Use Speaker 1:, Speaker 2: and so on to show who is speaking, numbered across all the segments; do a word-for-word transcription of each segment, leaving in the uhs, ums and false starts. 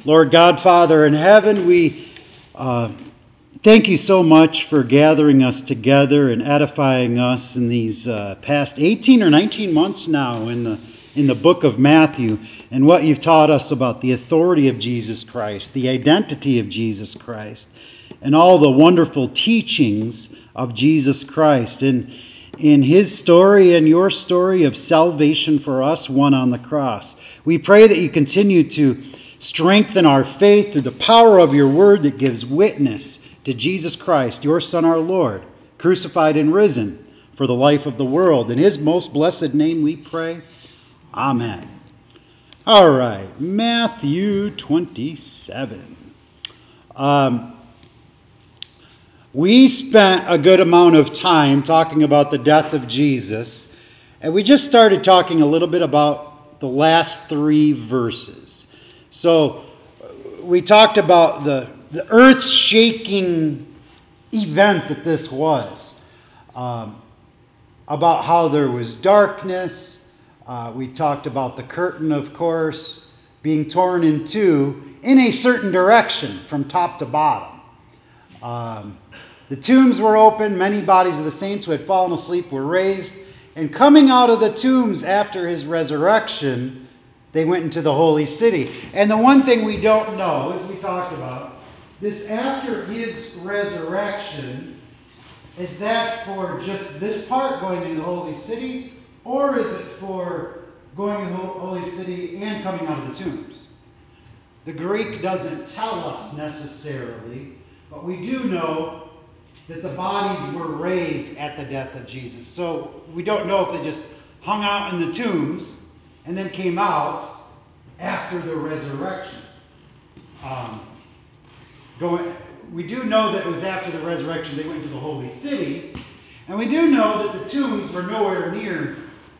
Speaker 1: Lord God, Father in heaven, we uh, thank you so much for gathering us together and edifying us in these uh, past eighteen or nineteen months now in the, in the book of Matthew, and what you've taught us about the authority of Jesus Christ, the identity of Jesus Christ, and all the wonderful teachings of Jesus Christ in, in his story and your story of salvation for us, won on the cross. We pray that you continue to strengthen our faith through the power of your word that gives witness to Jesus Christ, your Son, our Lord, crucified and risen for the life of the world. In his most blessed name we pray. Amen. All right, Matthew twenty-seven. Um, we spent a good amount of time talking about the death of Jesus, and we just started talking a little bit about the last three verses. So we talked about the, the earth-shaking event that this was, um, about how there was darkness. Uh, we talked about the curtain, of course, being torn in two in a certain direction from top to bottom. Um, the tombs were open. Many bodies of the saints who had fallen asleep were raised. And coming out of the tombs after his resurrection, they went into the holy city. And the one thing we don't know, as we talked about, this after his resurrection, is that for just this part, going into the holy city, or is it for going into the holy city and coming out of the tombs? The Greek doesn't tell us necessarily, but we do know that the bodies were raised at the death of Jesus. So we don't know if they just hung out in the tombs and then came out after the resurrection. Um, going, we do know that it was after the resurrection they went to the holy city, and we do know that the tombs were nowhere near,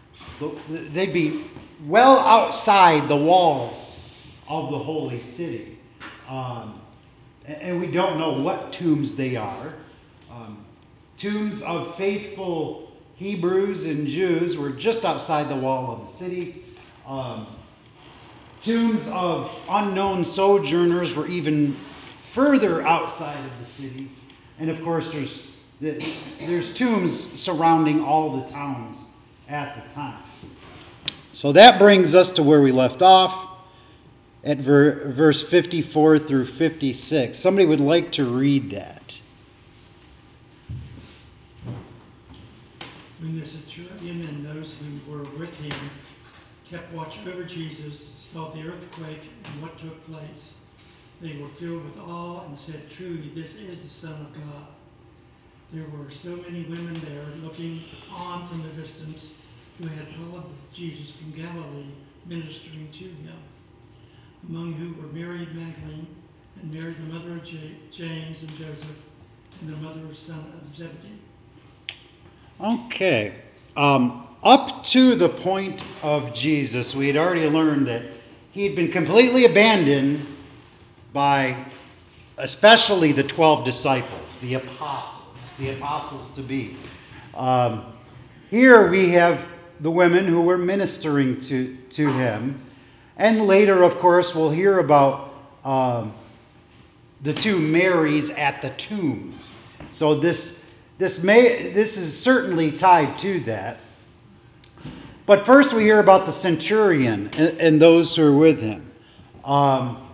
Speaker 1: they'd be well outside the walls of the holy city. Um, and we don't know what tombs they are. Um, tombs of faithful Hebrews and Jews were just outside the wall of the city. Um, tombs of unknown sojourners were even further outside of the city. And of course, there's there's tombs surrounding all the towns at the time. So that brings us to where we left off at ver- verse fifty-four through fifty-six. Somebody would like to read that.
Speaker 2: When the centurion and those who were with him kept watch over Jesus, saw the earthquake and what took place, they were filled with awe and said, "Truly, this is the Son of God." There were so many women there looking on from the distance who had followed Jesus from Galilee, ministering to him, among whom were Mary Magdalene and Mary the mother of J- James and Joseph and the mother of son of Zebedee.
Speaker 1: Okay. Um, up to the point of Jesus, we had already learned that he had been completely abandoned by especially the twelve disciples, the apostles, the apostles to be. Um, here we have the women who were ministering to, to him. And later, of course, we'll hear about um, the two Marys at the tomb. So this, this, may, this is certainly tied to that. But first we hear about the centurion and, and those who are with him. Um,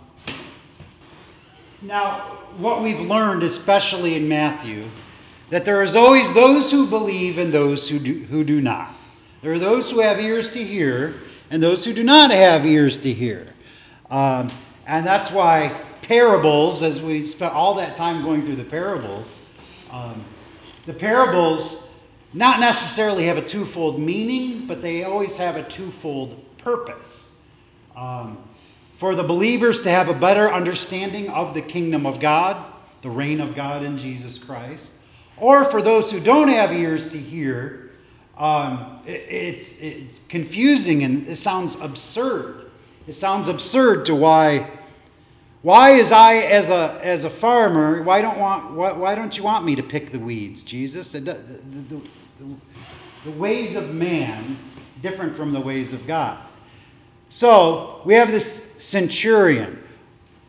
Speaker 1: now, what we've learned, especially in Matthew, that there is always those who believe and those who do, who do not. There are those who have ears to hear and those who do not have ears to hear. Um, and that's why parables, as we spent all that time going through the parables, um, the parables not necessarily have a twofold meaning, but they always have a twofold purpose. Um, for the believers to have a better understanding of the kingdom of God, the reign of God in Jesus Christ, or for those who don't have ears to hear, um, it, it's, it's confusing and it sounds absurd. It sounds absurd to why, why is I as a as a farmer, why don't want why, why don't you want me to pick the weeds, Jesus? The, the, the, the ways of man different from the ways of God. So we have this centurion.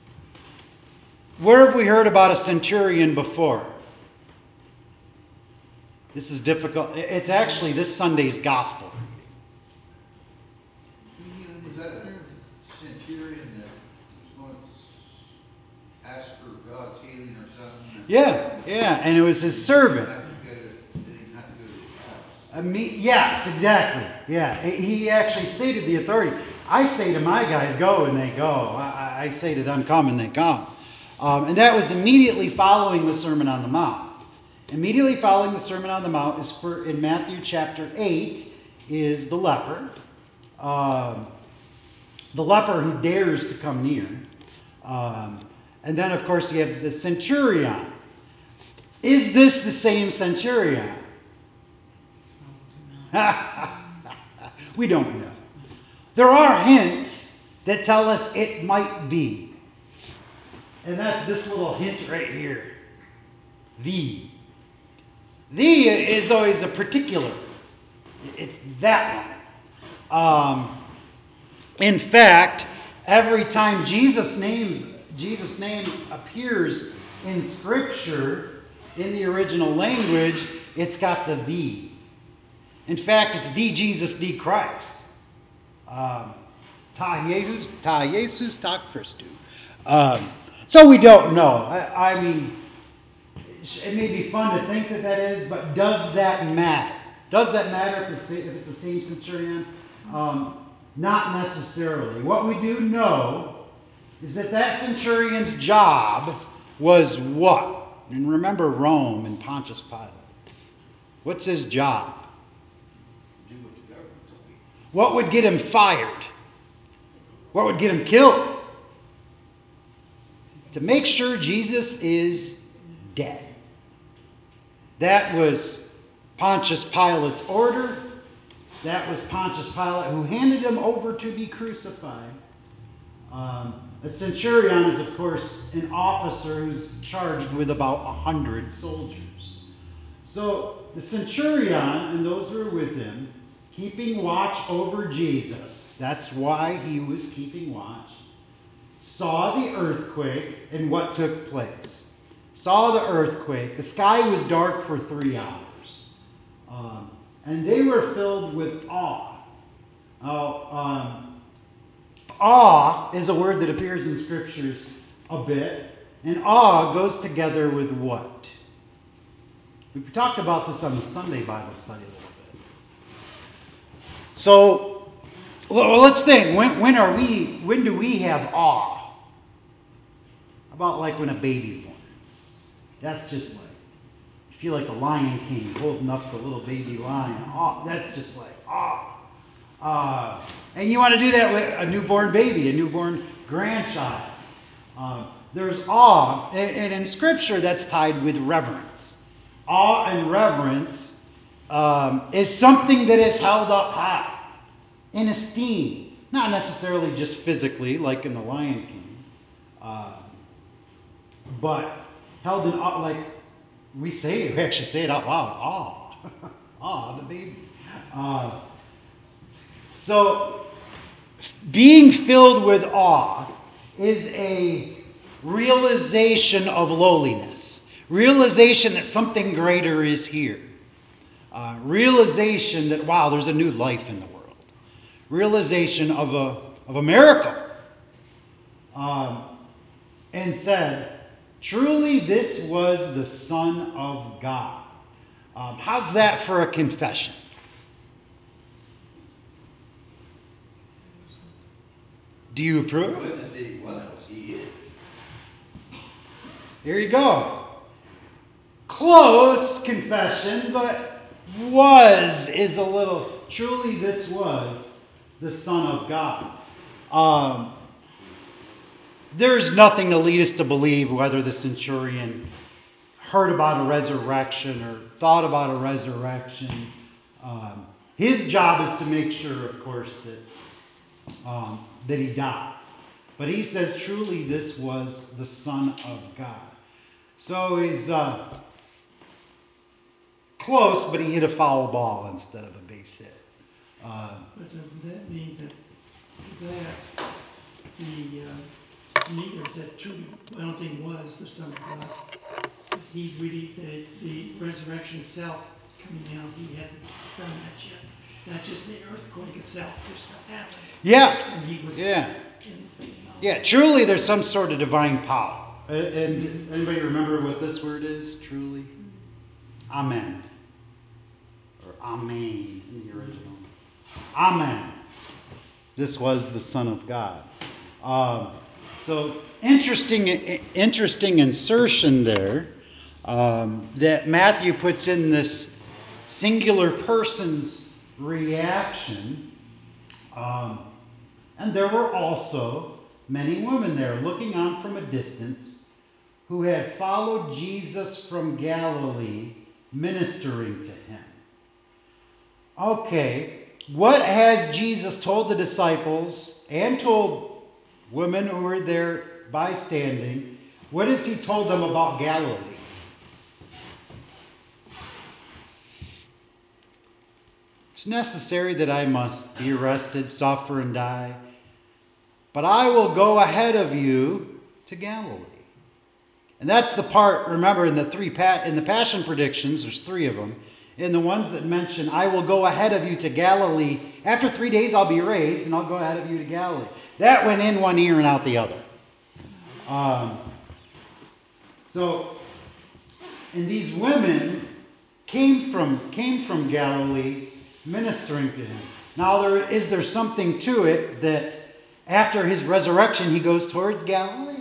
Speaker 1: Where have we heard about a centurion before? This is difficult. It's actually this Sunday's gospel.
Speaker 3: Was that a centurion that was going to ask for God's healing or something?
Speaker 1: Yeah, yeah, and it was his servant.
Speaker 3: Didn't have to go to- didn't have to go to his house.
Speaker 1: I mean, yes, exactly. Yeah, he actually stated the authority. I say to my guys, go, and they go. I, I say to them, come, and they come. Um, and that was immediately following the Sermon on the Mount. Immediately following the Sermon on the Mount is for in Matthew chapter eight is the leper. Um, the leper who dares to come near. Um, and then, of course, you have the centurion. Is this the same centurion? We don't know. There are hints that tell us it might be. And that's this little hint right here. The. The is always a particular. It's that one. Um, in fact, every time Jesus names Jesus' name appears in Scripture, in the original language, it's got the the. In fact, it's the Jesus, the Christ. Um, ta Jesus, ta Jesus, ta Christu. Um, so we don't know. I, I mean, it may be fun to think that that is, but does that matter? Does that matter if it's, if it's the same centurion? Um, not necessarily. What we do know is that that centurion's job was what? And remember Rome and Pontius Pilate. What's his job?
Speaker 3: Do what the government told me.
Speaker 1: What would get him fired? What would get him killed? To make sure Jesus is dead. That was Pontius Pilate's order. That was Pontius Pilate who handed him over to be crucified. Um, a centurion is, of course, an officer who's charged with about a hundred soldiers. So the centurion and those who were with him, keeping watch over Jesus, that's why he was keeping watch, saw the earthquake and what took place. Saw the earthquake. The sky was dark for three hours. Um, and they were filled with awe. Now, um, awe is a word that appears in scriptures a bit. And awe goes together with what? We've talked about this on the Sunday Bible study a little bit. So, well, let's think. When, when are we, when do we have awe? How about like when a baby's born? That's just like, you feel like the Lion King holding up the little baby lion. Oh, that's just like, ah. Oh. Uh, and you want to do that with a newborn baby, a newborn grandchild. Uh, there's awe. And, and in Scripture, that's tied with reverence. Awe and reverence um, is something that is held up high, in esteem. Not necessarily just physically, like in the Lion King. Uh, but held in awe, like we say, we actually say it out loud, awe, awe, the baby. Uh, so, being filled with awe is a realization of lowliness, realization that something greater is here, uh, realization that, wow, there's a new life in the world, realization of a, of a miracle, um, and said, truly, this was the Son of God. Um, how's that for a confession? Do you approve?
Speaker 3: Well, that he was, he is.
Speaker 1: Here you go. Close confession, but was is a little. Truly, this was the Son of God. Um, There's nothing to lead us to believe whether the centurion heard about a resurrection or thought about a resurrection. Um, his job is to make sure, of course, that, um, that he dies. But he says, truly, this was the Son of God. So he's uh, close, but he hit a foul ball instead of a base hit. Uh,
Speaker 2: But doesn't that mean that, that the uh, Neither said truly, I don't think was the Son of God. But he really, the, the resurrection itself coming down, he hadn't done that yet. Not just the earthquake itself, which happened.
Speaker 1: Yeah.
Speaker 2: And he was
Speaker 1: Yeah.
Speaker 2: in, you know,
Speaker 1: Yeah, truly there's some sort of divine power. Uh, And anybody remember what this word is? Truly? Amen. Or amen in the original. Amen. This was the Son of God. Um, so interesting, interesting insertion there um, that Matthew puts in this singular person's reaction. Um, and there were also many women there looking on from a distance who had followed Jesus from Galilee, ministering to him. Okay, what has Jesus told the disciples and told women who were there bystanding? What has he told them about Galilee? It's necessary that I must be arrested, suffer, and die, but I will go ahead of you to Galilee. And that's the part, remember, in the three pa- in the Passion predictions, there's three of them. In the ones that mention, I will go ahead of you to Galilee. After three days I'll be raised, and I'll go ahead of you to Galilee. That went in one ear and out the other. Um, so, and these women came from came from Galilee, ministering to him. Now, there is there something to it that after his resurrection he goes towards Galilee?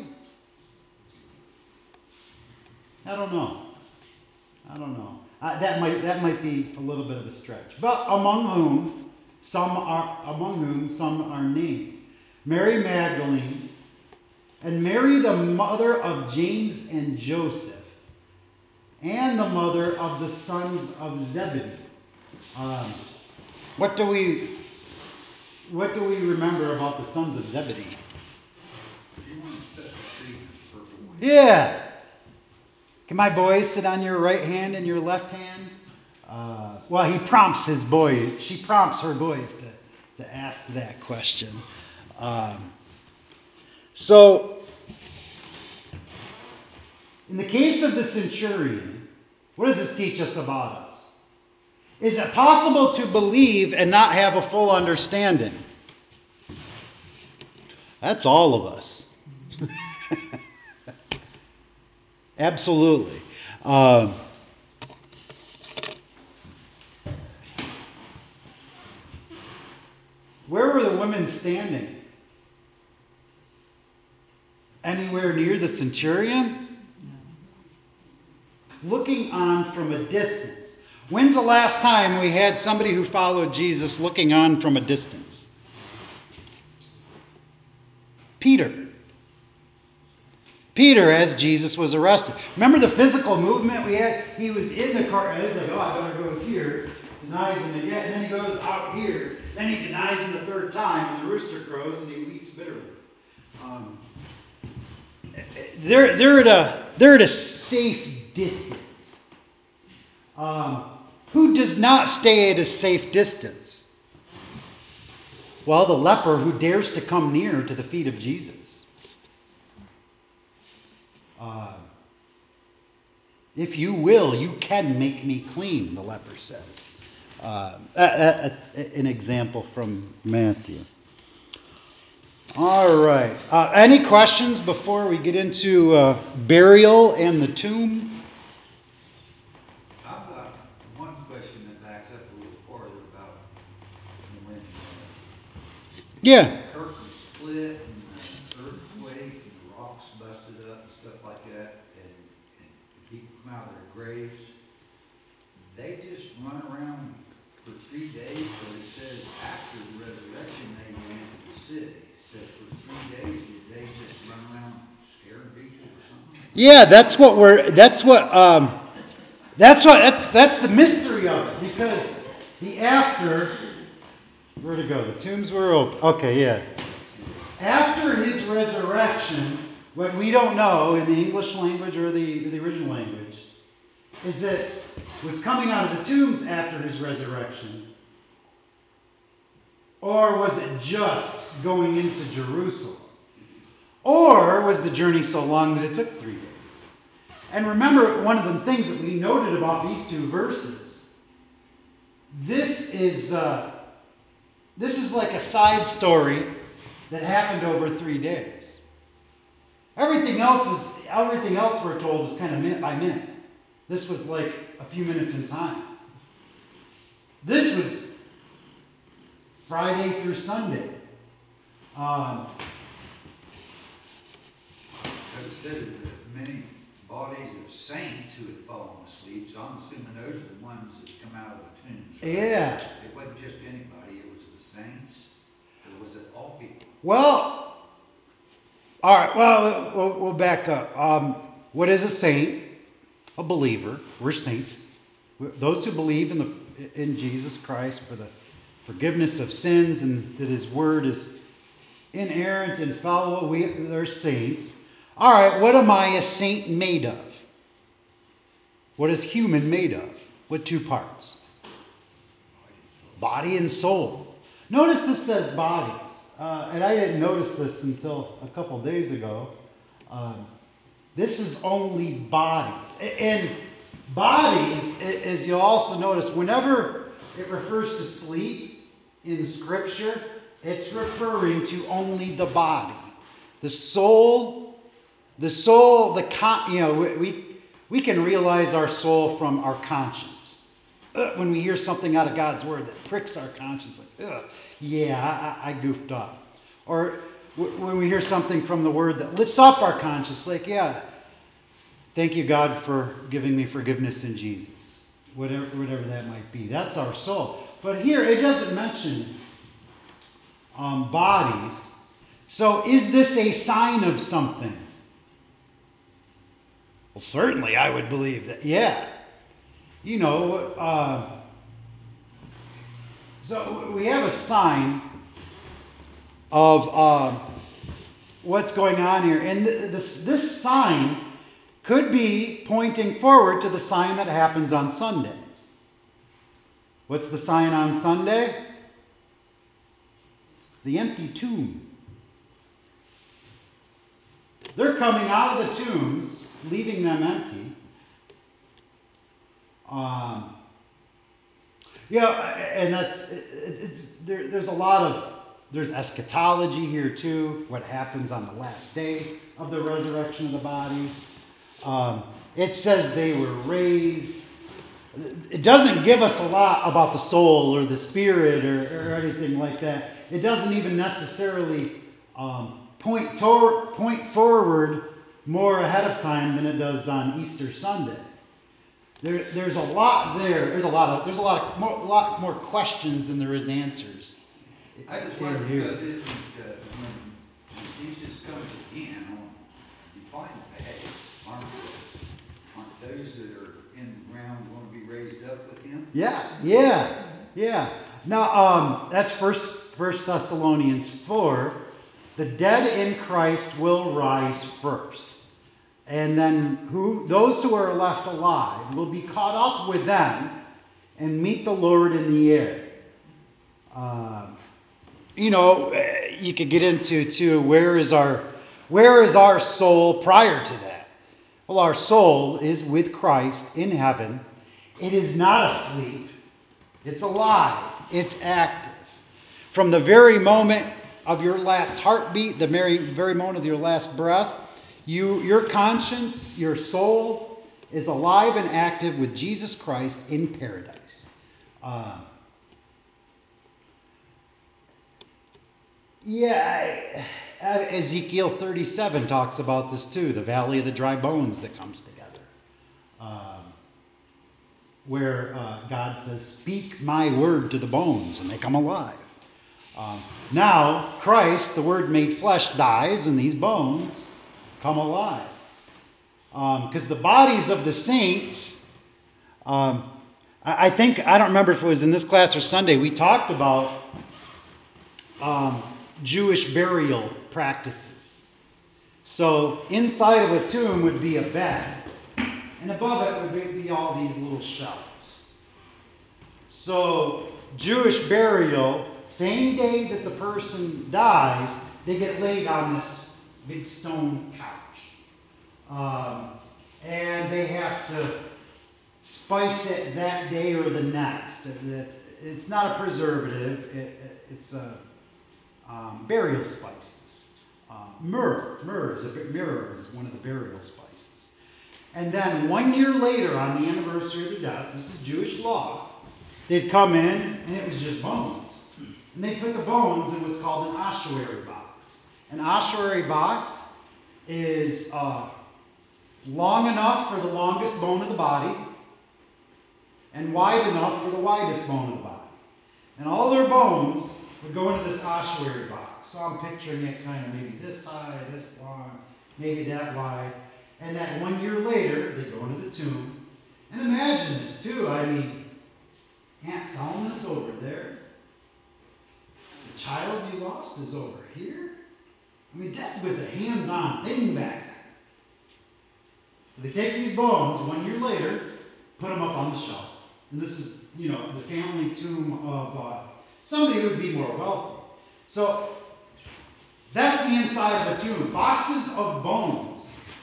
Speaker 1: I don't know. I don't know. Uh, that might that might be a little bit of a stretch. But among whom some are among whom some are named: Mary Magdalene, and Mary the mother of James and Joseph, and the mother of the sons of Zebedee. Um, what do we what do we remember about the sons of Zebedee? Yeah. Can my boys sit on your right hand and your left hand? Uh, well, he prompts his boy. She prompts her boys to, to ask that question. Um, so, in the case of the centurion, what does this teach us about us? Is it possible to believe and not have a full understanding? That's all of us. Absolutely. Um, where were the women standing? Anywhere near the centurion? Looking on from a distance. When's the last time we had somebody who followed Jesus looking on from a distance? Peter. Peter, as Jesus was arrested. Remember the physical movement we had? He was in the car. He's like, oh, I better go here. Denies him again. And then he goes out here. Then he denies him the third time. And the rooster crows and he weeps bitterly. Um, they're, they're, at a, they're at a safe distance. Um, who does not stay at a safe distance? Well, the leper who dares to come near to the feet of Jesus. Uh, if you will, you can make me clean, the leper says. Uh, a, a, a, an example from Matthew. All right. Uh, any questions before we get into uh, burial and the tomb?
Speaker 3: I've got one question that backs up a little farther about when
Speaker 1: Yeah.
Speaker 3: the curtain split and the earthquake and the rocks busted up and stuff like that, and, and people come out of their graves. They just run around for three days, but it says after the resurrection they went into the city. It says for three days, did they just run around scaring people or something?
Speaker 1: Yeah, that's what we're. That's what. Um, that's what. That's that's the mystery of it, because the after. Where to go? The tombs were open. Okay, yeah. After his resurrection, what we don't know in the English language or the the original language is that was coming out of the tombs after his resurrection, or was it just going into Jerusalem? Or was the journey so long that it took three days? And remember, one of the things that we noted about these two verses, this is uh, this is like a side story that happened over three days. Everything else is everything else we're told is kind of minute by minute. This was like a few minutes in time. This was Friday through Sunday. Um,
Speaker 3: It said that many bodies of saints who had fallen asleep, so I'm assuming those are the ones that come out of the tombs. Right?
Speaker 1: yeah.
Speaker 3: It wasn't just anybody, it was the saints, or was it all people?
Speaker 1: Well, all right. Well, we'll, we'll back up. Um, what is a saint? A believer. We're saints. We're those who believe in the in Jesus Christ for the forgiveness of sins, and that His Word is inerrant and fallible. We are saints. All right. What am I a saint made of? What is human made of? What two parts? Body and soul. Notice this says bodies. Uh, and I didn't notice this until a couple days ago. Um, this is only bodies. And bodies, as you'll also notice, whenever it refers to sleep in Scripture, it's referring to only the body. The soul, the soul, the con- you know, we, we, we can realize our soul from our conscience. Uh, when we hear something out of God's Word that pricks our conscience, like, ugh. Yeah, I, I goofed up. Or w- when we hear something from the Word that lifts up our conscience, like, yeah, thank you, God, for giving me forgiveness in Jesus. Whatever, whatever that might be. That's our soul. But here, it doesn't mention um, bodies. So is this a sign of something? Well, certainly I would believe that, yeah. You know, uh, so we have a sign of uh, what's going on here. And th- this, this sign could be pointing forward to the sign that happens on Sunday. What's the sign on Sunday? The empty tomb. They're coming out of the tombs, leaving them empty. Um, yeah, and that's it, it's there. There's a lot of there's eschatology here too. What happens on the last day of the resurrection of the bodies? Um, it says they were raised. It doesn't give us a lot about the soul or the spirit or, or anything like that. It doesn't even necessarily um, point to, point forward more ahead of time than it does on Easter Sunday. There, there's a lot there. There's a lot of there's a lot of more, lot more questions than there is answers.
Speaker 3: I just wonder because isn't uh, when Jesus comes again on the final day, aren't, aren't those that are in the ground going to be raised up with Him?
Speaker 1: Yeah, yeah, yeah. Now, um, that's First First Thessalonians four. The dead in Christ will rise first. And then who those who are left alive will be caught up with them and meet the Lord in the air. Uh, you know, you could get into too, where is our where is our soul prior to that? Well, our soul is with Christ in heaven. It is not asleep. It's alive. It's active. From the very moment of your last heartbeat, the very, very moment of your last breath, You, your conscience, your soul is alive and active with Jesus Christ in paradise. Uh, yeah, Ezekiel thirty-seven talks about this too, the valley of the dry bones that comes together. Um, where uh, God says, speak my word to the bones and they come alive. Um, now, Christ, the word made flesh, dies and these bones come alive. Because um, the bodies of the saints, um, I, I think, I don't remember if it was in this class or Sunday, we talked about um, Jewish burial practices. So inside of a tomb would be a bed, and above it would be, be all these little shelves. So Jewish burial, same day that the person dies, they get laid on this big stone couch. Um, and they have to spice it that day or the next. It's not a preservative, it, it's a um, burial spices. Uh, myrrh, myrrh is, a, myrrh is one of the burial spices. And then one year later, on the anniversary of the death, this is Jewish law, they'd come in and it was just bones. And they put the bones in what's called an ossuary box. An ossuary box is uh, long enough for the longest bone of the body and wide enough for the widest bone of the body. And all their bones would go into this ossuary box. So I'm picturing it kind of maybe this high, this long, maybe that wide. And that one year later, they go into the tomb. And imagine this too. I mean, Aunt Thelma's over there. The child you lost is over here. I mean, death was a hands-on thing back then. So they take these bones one year later, put them up on the shelf. And this is, you know, the family tomb of uh, somebody who would be more wealthy. So that's the inside of a tomb. Boxes of bones.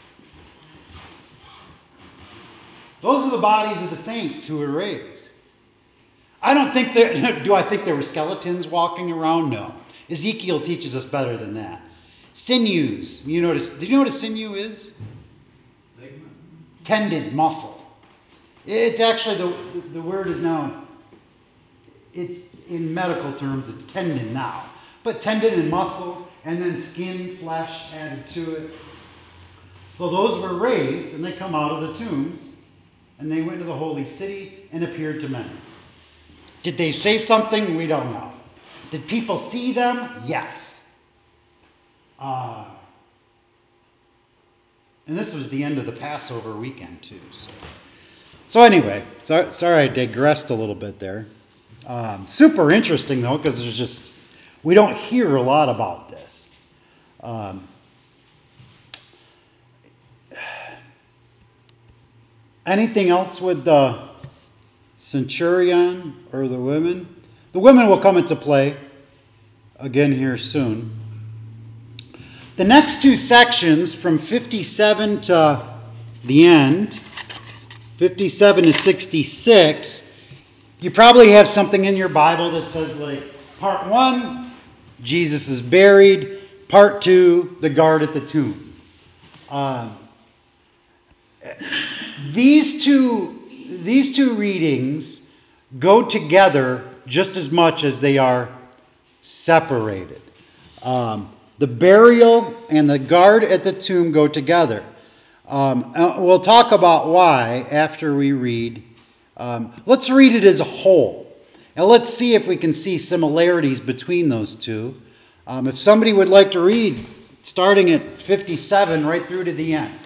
Speaker 1: Those are the bodies of the saints who were raised. I don't think that, do I think there were skeletons walking around? No. Ezekiel teaches us better than that. Sinews. You notice, did you know what a sinew is?
Speaker 3: Ligament.
Speaker 1: Tendon, muscle. It's actually, the, the word is now, it's in medical terms, it's tendon now. But tendon and muscle, and then skin, flesh added to it. So those were raised, and they come out of the tombs, and they went to the holy city and appeared to many. Did they say something? We don't know. Did people see them? Yes. Uh, and this was the end of the Passover weekend, too. So, so anyway, so, sorry I digressed a little bit there. Um, super interesting, though, because there's just, we don't hear a lot about this. Um, anything else with the centurion or the women? The women will come into play again here soon. The next two sections from fifty-seven to the end, fifty-seven to sixty-six, you probably have something in your Bible that says like part one, Jesus is buried, part two, the guard at the tomb. Um, these two these two readings go together just as much as they are separated. Um, the burial and the guard at the tomb go together. Um, we'll talk about why after we read. Um, let's read it as a whole. And let's see if we can see similarities between those two. Um, if somebody would like to read, starting at fifty-seven right through to the end.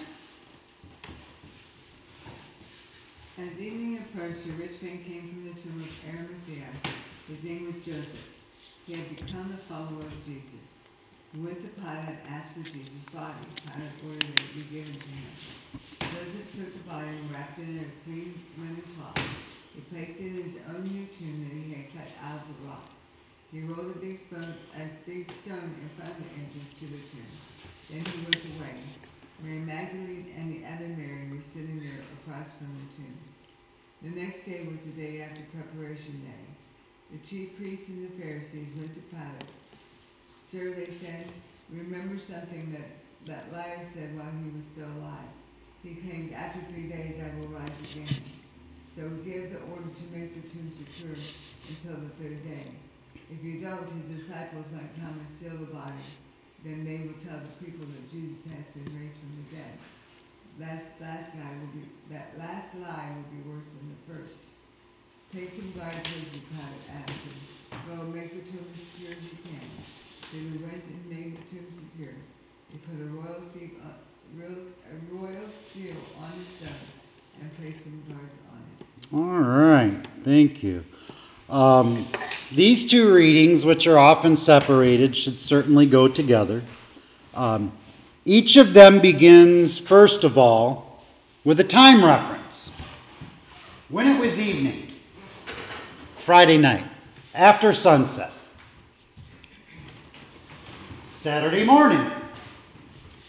Speaker 4: As evening approached, a rich man came from the tomb of Arimathea. His name was Joseph. He had become a follower of Jesus. He went to Pilate and asked for Jesus' body. Pilate ordered that it be given to him. Joseph took the body and wrapped it in a clean linen cloth. He placed it in his own new tomb that he had cut out of the rock. He rolled a big stone, a big stone in front of the entrance to the tomb. Then he went away. Mary Magdalene and the other Mary were sitting there across from the tomb. The next day was the day after preparation day. The chief priests and the Pharisees went to Pilate. Sir, they said, remember something that, that liar said while he was still alive. He claimed, after three days I will rise again. So he gave the order to make the tomb secure until the third day. If you don't, his disciples might come and steal the body. Then they will tell the people that Jesus has been raised from the dead. Last, last guy will be, that last lie will be worse than the first. Take some guards with you, Pilate asked him. Go make the tomb as secure as you can. Then we went and made the tomb secure. They put a royal seal, uh, a royal seal on the stone and placed some guards on it.
Speaker 1: All right, thank you. Um, these two readings, which are often separated, should certainly go together. Um, each of them begins, first of all, with a time reference. When it was evening, Friday night, after sunset. Saturday morning,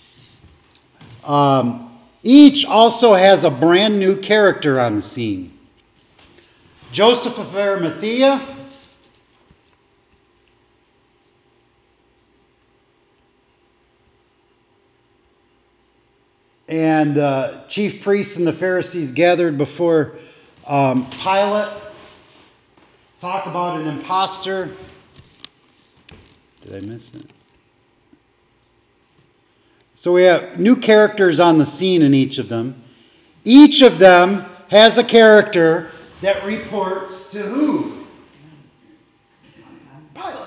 Speaker 1: Um, each also has a brand new character on the scene. Joseph of Arimathea, and the uh, chief priests and the Pharisees gathered before um, Pilate. Talk about an imposter. Did I miss it? So we have new characters on the scene in each of them. Each of them has a character that reports to who? Pilate.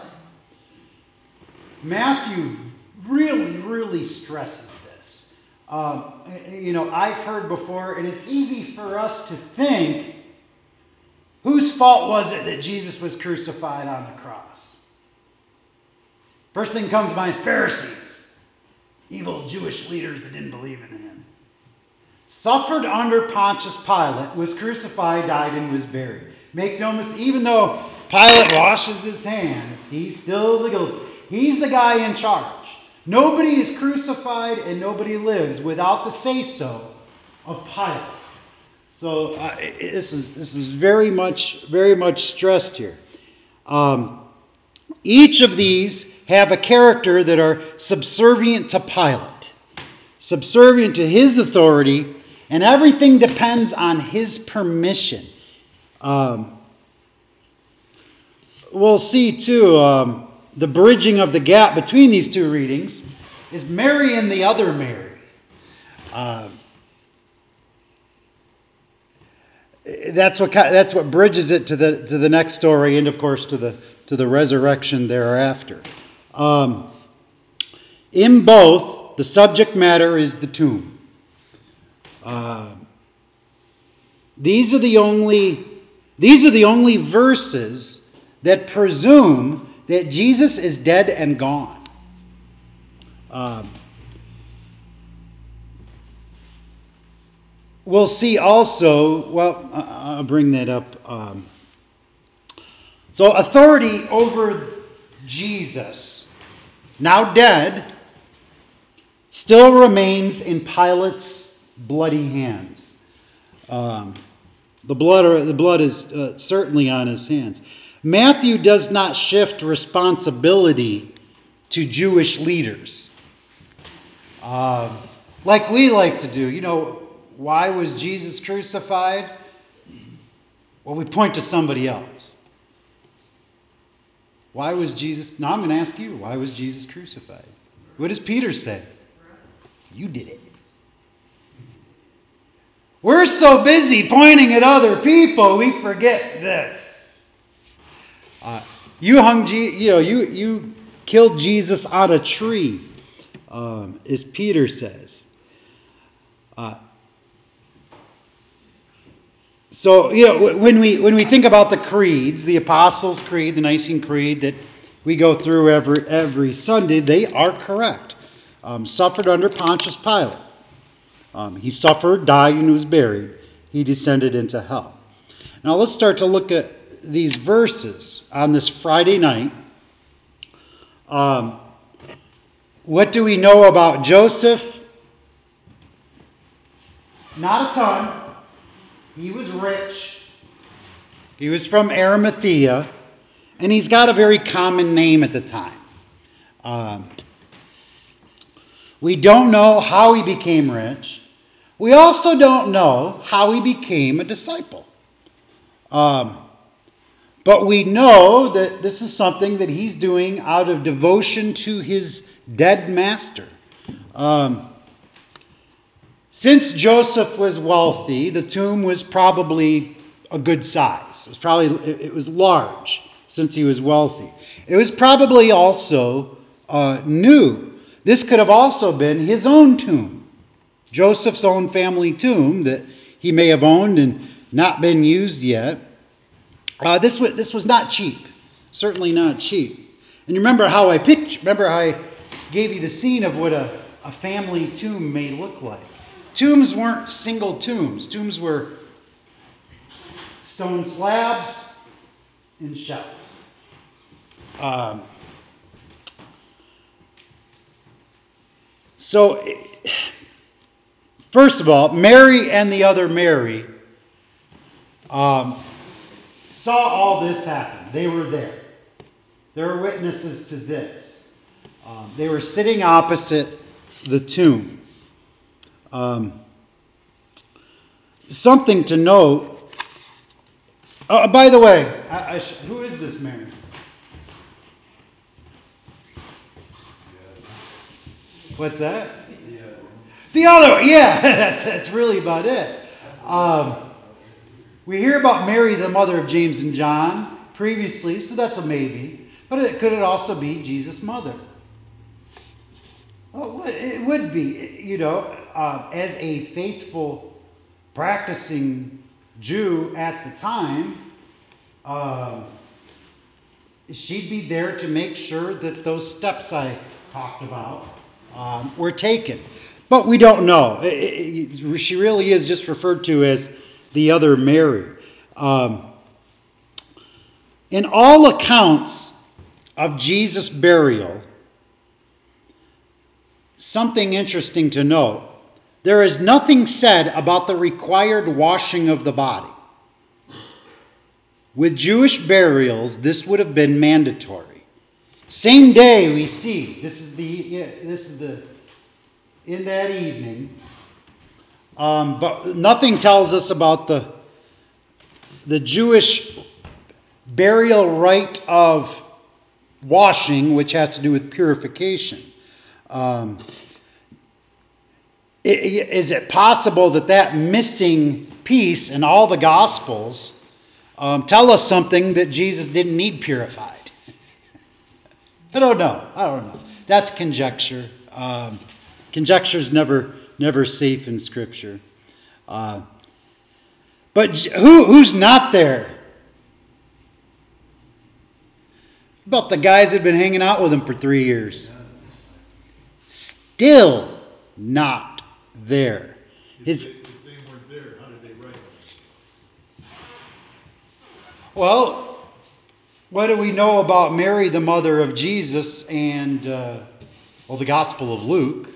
Speaker 1: Matthew really, really stresses this. Um, you know, I've heard before, and it's easy for us to think, whose fault was it that Jesus was crucified on the cross? First thing comes to mind is Pharisees, evil Jewish leaders that didn't believe in him. Suffered under Pontius Pilate, was crucified, died, and was buried. Make no mistake, even though Pilate washes his hands, he's still the guilty. He's the guy in charge. Nobody is crucified and nobody lives without the say-so of Pilate. So uh, this is this is very much very much stressed here. Um, each of these have a character that are subservient to Pilate, subservient to his authority, and everything depends on his permission. Um, we'll see too um, the bridging of the gap between these two readings is Mary and the other Mary. Uh, That's what that's what bridges it to the to the next story, and of course to the to the resurrection thereafter. Um, in both, the subject matter is the tomb. Uh, these are the only these are the only verses that presume that Jesus is dead and gone. Um, We'll see also, well, I'll bring that up. Um, so authority over Jesus, now dead, still remains in Pilate's bloody hands. Um, the blood, the blood is uh, certainly on his hands. Matthew does not shift responsibility to Jewish leaders, uh, like we like to do. You know, why was Jesus crucified? Well, we point to somebody else. Why was Jesus... Now I'm going to ask you, why was Jesus crucified? What does Peter say? You did it. We're so busy pointing at other people, we forget this. Uh, you hung, Je- you know, you, you killed Jesus on a tree, um, as Peter says. Uh, So, you know, when we when we think about the creeds, the Apostles' Creed, the Nicene Creed that we go through every every Sunday, they are correct. Um, suffered under Pontius Pilate. Um, he suffered, died, and was buried. He descended into hell. Now let's start to look at these verses on this Friday night. Um, what do we know about Joseph? Not a ton. He was rich. He was from Arimathea. And he's got a very common name at the time. Um, we don't know how he became rich. We also don't know how he became a disciple. Um, but we know that this is something that he's doing out of devotion to his dead master. Um, Since Joseph was wealthy, the tomb was probably a good size. It was probably it was large since he was wealthy. It was probably also uh, new. This could have also been his own tomb, Joseph's own family tomb that he may have owned and not been used yet. Uh, this was this was not cheap, certainly not cheap. And you remember how I picked. Remember how I gave you the scene of what a, a family tomb may look like. Tombs weren't single tombs. Tombs were stone slabs and shells. Um, so first of all, Mary and the other Mary um, saw all this happen. They were there. They were witnesses to this. Um, they were sitting opposite the tomb. Um, something to note. Oh, by the way, I, I sh- who is this Mary? What's that? The other, yeah, that's that's really about it. Um, we hear about Mary, the mother of James and John, previously, so that's a maybe. But it could it also be Jesus' mother? Well, it would be, you know, uh, as a faithful, practicing Jew at the time, uh, she'd be there to make sure that those steps I talked about um, were taken. But we don't know. It, it, she really is just referred to as the other Mary. Um, in all accounts of Jesus' burial, something interesting to note, there is nothing said about the required washing of the body. With Jewish burials, this would have been mandatory. Same day we see, this is the, yeah, this is the, in that evening, um, but nothing tells us about the, the Jewish burial rite of washing, which has to do with purification. Um, is it possible that that missing piece in all the Gospels um, tell us something that Jesus didn't need purified? I don't know. I don't know. That's conjecture. Um, conjecture is never never safe in Scripture. Uh, but who who's not there? About the guys that have been hanging out with him for three years. Still not there. His,
Speaker 5: if, they, if they weren't there, how did they write it?
Speaker 1: Well, what do we know about Mary, the mother of Jesus, and, uh, well, the Gospel of Luke?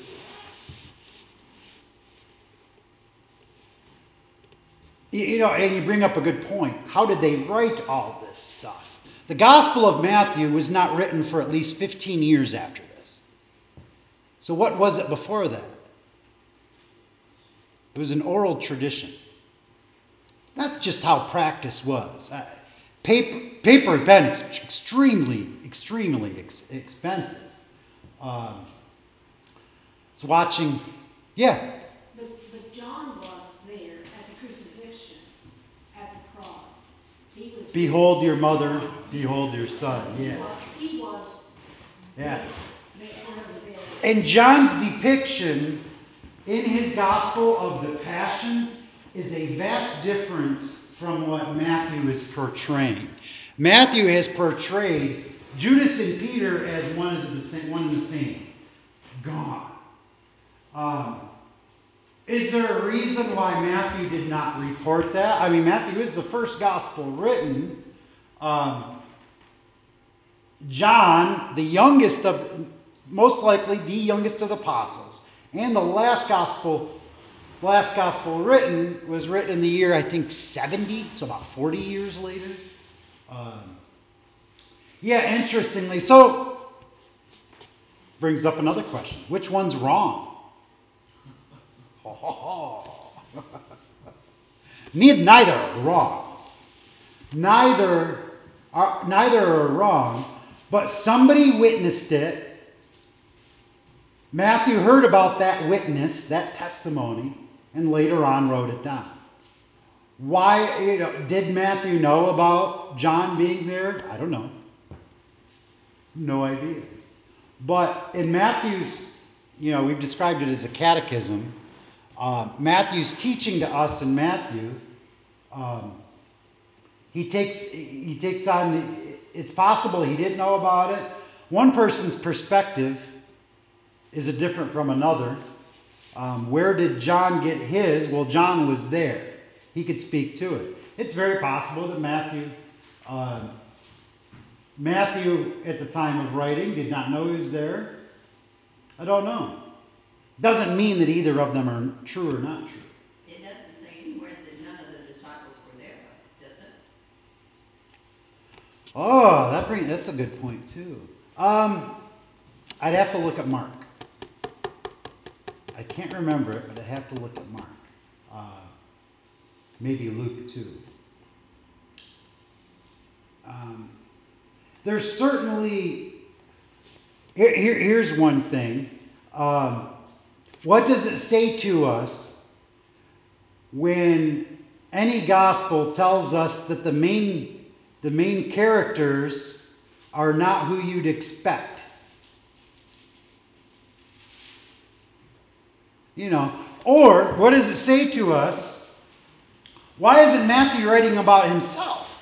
Speaker 1: You, you know, and you bring up a good point. How did they write all this stuff? The Gospel of Matthew was not written for at least fifteen years after this. So what was it before that? It was an oral tradition. That's just how practice was. Uh, paper, paper and pen, it's extremely, extremely ex- expensive. Um, it's watching, yeah.
Speaker 6: But, but John was there at the crucifixion, at the cross. He was.
Speaker 1: Behold your mother, behold your son.
Speaker 6: He
Speaker 1: Yeah.
Speaker 6: was. He was
Speaker 1: Yeah.
Speaker 6: there. there.
Speaker 1: And John's depiction in his gospel of the Passion is a vast difference from what Matthew is portraying. Matthew has portrayed Judas and Peter as one is the same, one and the same. Gone. Um, is there a reason why Matthew did not report that? I mean, Matthew is the first gospel written. Um, John, the youngest of, most likely the youngest of the apostles, and the last gospel, the last gospel written was written in the year, I think, seventy, so about forty years later. Um, yeah, interestingly, so brings up another question. Which one's wrong? Neither are wrong. Neither are, neither are wrong, but somebody witnessed it. Matthew heard about that witness, that testimony, and later on wrote it down. Why, you know, did Matthew know about John being there? I don't know. No idea. But in Matthew's, you know, we've described it as a catechism. Uh, Matthew's teaching to us in Matthew, um, he takes he takes on, it's possible he didn't know about it. One person's perspective is a different from another. Um, where did John get his? Well, John was there. He could speak to it. It's very possible that Matthew, uh, Matthew at the time of writing did not know he was there. I don't know. Doesn't mean that either of them are true or not true.
Speaker 7: It doesn't say anywhere that none of the disciples were there, does it?
Speaker 1: Oh, that bring, that's a good point too. Um, I'd have to look at Mark. I can't remember it, but I'd have to look at Mark. Uh, maybe Luke too. Um, there's certainly, here, here, here's one thing. Um, what does it say to us when any gospel tells us that the main, the main characters are not who you'd expect? You know, or what does it say to us? Why isn't Matthew writing about himself?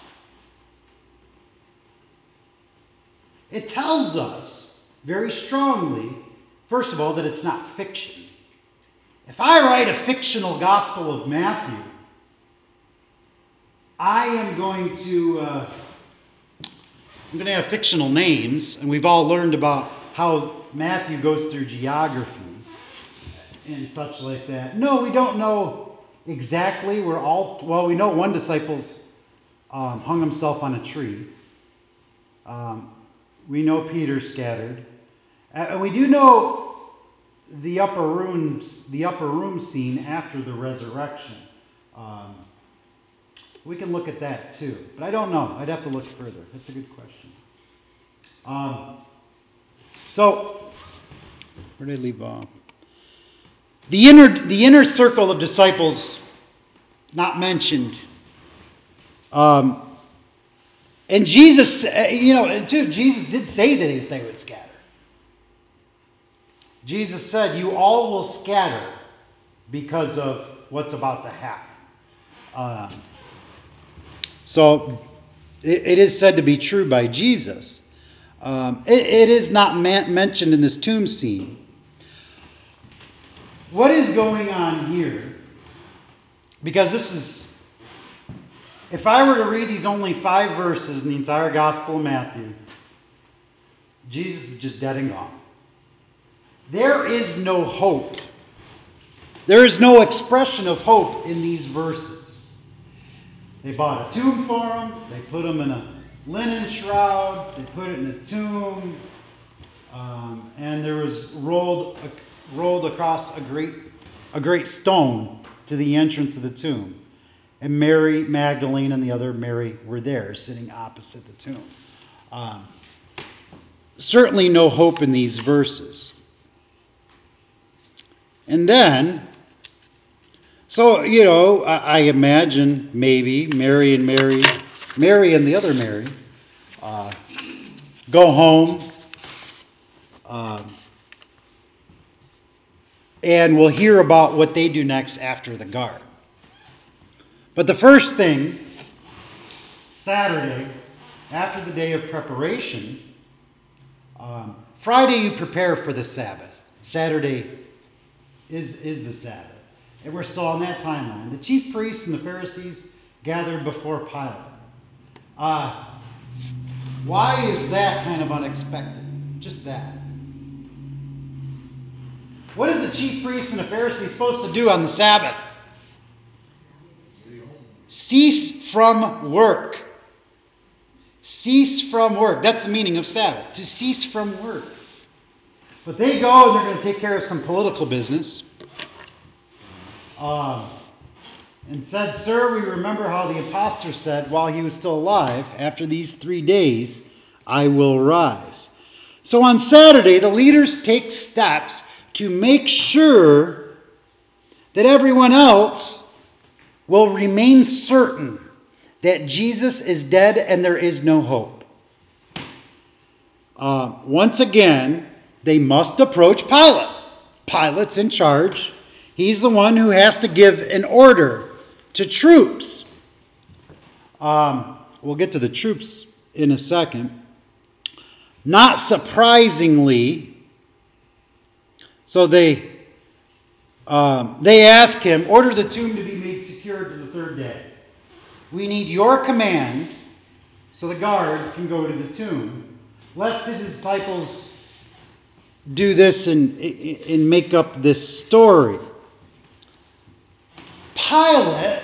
Speaker 1: It tells us very strongly, first of all, that it's not fiction. If I write a fictional gospel of Matthew, I am going to uh, I'm going to have fictional names, and we've all learned about how Matthew goes through geography and such like that. No, we don't know exactly. We're all, well, we know one disciple's um, hung himself on a tree. Um, we know Peter scattered. And we do know the upper rooms, the upper room scene after the resurrection. Um, we can look at that too. But I don't know. I'd have to look further. That's a good question. Um, so, where did I leave off? The inner, the inner circle of disciples, not mentioned. Um, and Jesus, you know, and too, Jesus did say that they would scatter. Jesus said, you all will scatter because of what's about to happen. Um, so, it, it is said to be true by Jesus. Um, it, it is not man- mentioned in this tomb scene. What is going on here? Because this is, if I were to read these only five verses in the entire Gospel of Matthew, Jesus is just dead and gone. There is no hope. There is no expression of hope in these verses. They bought a tomb for him. They put him in a linen shroud. They put it in the tomb. Um, and there was rolled rolled across a great a great stone to the entrance of the tomb. And Mary Magdalene and the other Mary were there, sitting opposite the tomb. Um, certainly no hope in these verses. And then, so, you know, I, I imagine maybe Mary and Mary, Mary and the other Mary, uh, go home, uh, and we'll hear about what they do next after the guard. But the first thing, Saturday, after the day of preparation, um, Friday you prepare for the Sabbath. Saturday is, is the Sabbath. And we're still on that timeline. The chief priests and the Pharisees gathered before Pilate. Uh, why is that kind of unexpected? Just that. What is the chief priest and the Pharisees supposed to do on the Sabbath? Cease from work. Cease from work. That's the meaning of Sabbath. To cease from work. But they go and they're going to take care of some political business. Um, and said, sir, we remember how the impostor said while he was still alive, after these three days, I will rise. So on Saturday, the leaders take steps to make sure that everyone else will remain certain that Jesus is dead and there is no hope. Uh, once again, they must approach Pilate. Pilate's in charge. He's the one who has to give an order to troops. Um, we'll get to the troops in a second. Not surprisingly, so they um, they ask him, order the tomb to be made secure to the third day. We need your command so the guards can go to the tomb, lest the disciples do this and, and make up this story. Pilate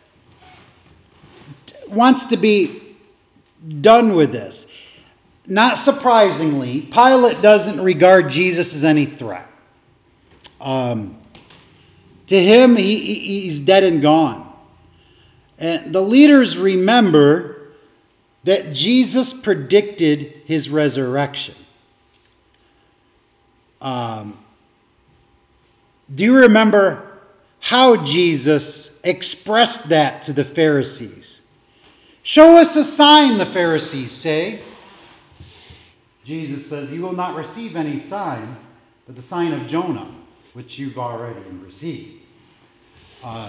Speaker 1: wants to be done with this. Not surprisingly, Pilate doesn't regard Jesus as any threat. Um, to him, he, he's dead and gone. And the leaders remember that Jesus predicted his resurrection. Um, do you remember how Jesus expressed that to the Pharisees? Show us a sign, the Pharisees say. Jesus says, you will not receive any sign but the sign of Jonah, which you've already received. Um,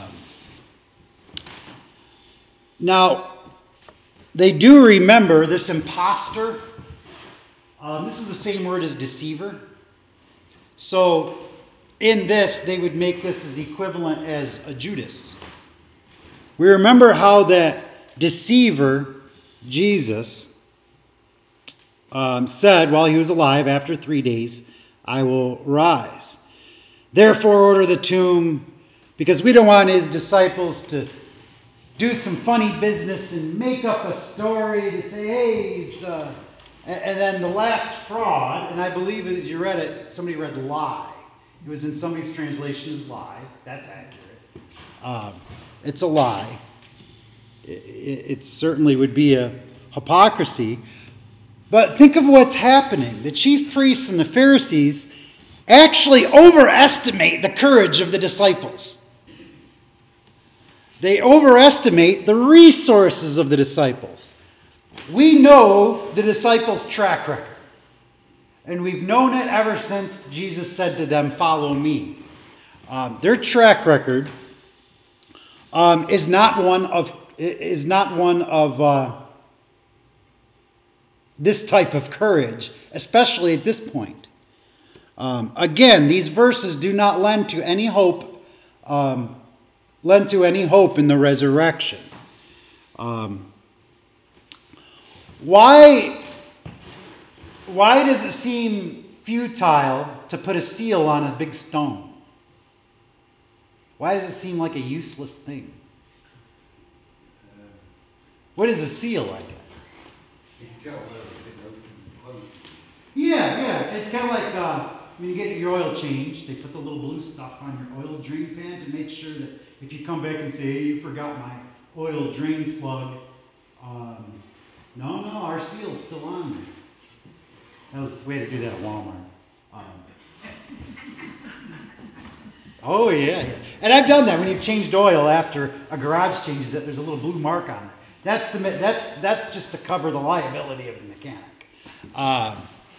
Speaker 1: now, they do remember this imposter. Um, this is the same word as deceiver. So, in this, they would make this as equivalent as a Judas. We remember how that deceiver, Jesus, um, said while he was alive, after three days, I will rise. Therefore, order the tomb, because we don't want his disciples to do some funny business and make up a story to say, hey, he's... Uh, and, and then the last fraud, and I believe as you read it, somebody read lie. It was in somebody's translation as lie. That's accurate. Um, it's a lie. It, it, it certainly would be a hypocrisy. But think of what's happening. The chief priests and the Pharisees actually overestimate the courage of the disciples. They overestimate the resources of the disciples. We know the disciples' track record. And we've known it ever since Jesus said to them, follow me. Um, their track record um, is not one of is not one of uh, this type of courage, especially at this point. Um, again, these verses do not lend to any hope, um, lend to any hope in the resurrection. Um, why? Why does it seem futile to put a seal on a big stone? Why does it seem like a useless thing? What is a seal, I guess?
Speaker 3: You can tell whether it's been open and closed.
Speaker 1: Yeah, yeah. It's kind of like uh, when you get your oil change, they put the little blue stuff on your oil drain pan to make sure that if you come back and say, hey, you forgot my oil drain plug. Um, no, no, our seal's still on there. That was the way to do that at Walmart. Um, oh, yeah, yeah. And I've done that when you've changed oil after a garage changes it, there's a little blue mark on it. That's, the, that's, that's just to cover the liability of the mechanic. Um,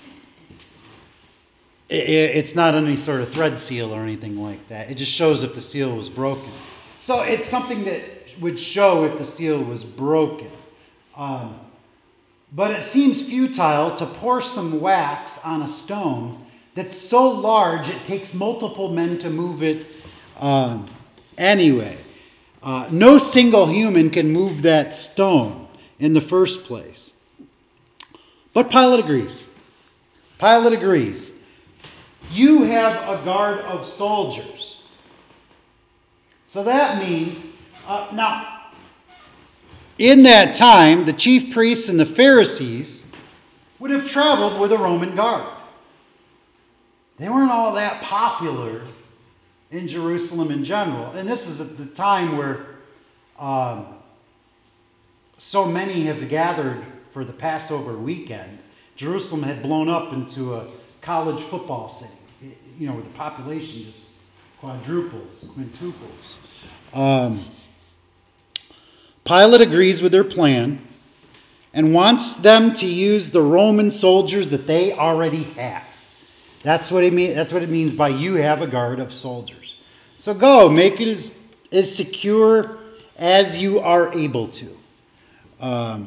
Speaker 1: it, it's not any sort of thread seal or anything like that. It just shows if the seal was broken. So it's something that would show if the seal was broken. Um, But it seems futile to pour some wax on a stone that's so large it takes multiple men to move it um, anyway. Uh, no single human can move that stone in the first place. But Pilate agrees. Pilate agrees. You have a guard of soldiers. So that means, uh, now, in that time, the chief priests and the Pharisees would have traveled with a Roman guard. They weren't all that popular in Jerusalem in general. And this is at the time where um, so many have gathered for the Passover weekend. Jerusalem had blown up into a college football city, you know, where the population just quadruples, quintuples. Um, Pilate agrees with their plan and wants them to use the Roman soldiers that they already have. That's what it mean, that's what it means by you have a guard of soldiers. So go, make it as, as secure as you are able to. Um,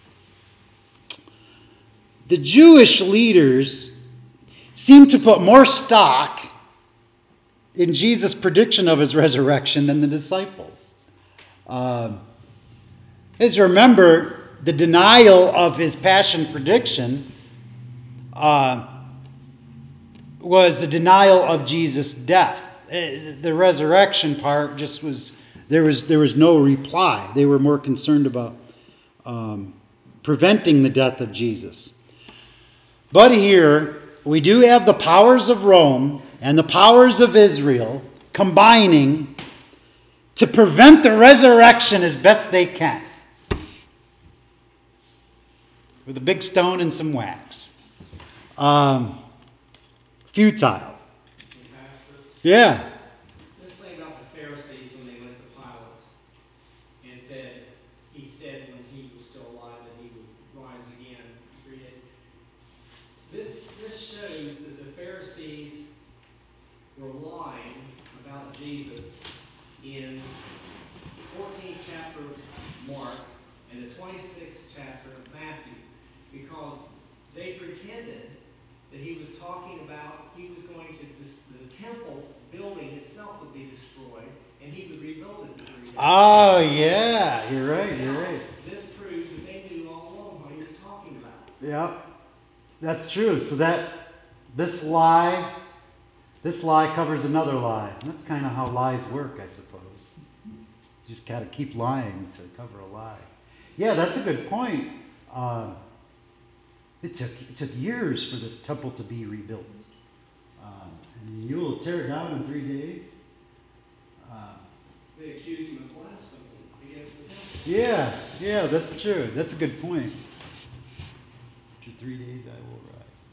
Speaker 1: the Jewish leaders seem to put more stock in Jesus' prediction of his resurrection than the disciples. Um, As you remember, the denial of his passion prediction uh, was the denial of Jesus' death. Uh, The resurrection part just was, there was, there was no reply. They were more concerned about um, preventing the death of Jesus. But here, we do have the powers of Rome and the powers of Israel combining to prevent the resurrection as best they can. With a big stone and some wax. Um, futile. Yeah.
Speaker 8: This thing about the Pharisees when they went to Pilate and said, he said when he was still alive that he would rise again in three days. This, this shows that the Pharisees were lying about Jesus in the fourteenth chapter of Mark and the twenty-sixth chapter of Matthew, because they pretended that he was talking about, he was going to, the temple building itself would be destroyed, and he would rebuild it in three days.
Speaker 1: Oh, yeah. You're right. You're right.
Speaker 8: This proves that they knew all along what he was talking about.
Speaker 1: Yep. That's true. So that, this lie, this lie covers another lie. That's kind of how lies work, I suppose. You just got to keep lying to cover a lie. Yeah, that's a good point. Um, It took it took years for this temple to be rebuilt. Um, and you will tear it down in three days. Uh,
Speaker 8: They accused him of blasphemy against the temple.
Speaker 1: yeah, yeah, that's true. That's a good point. After three days I will rise.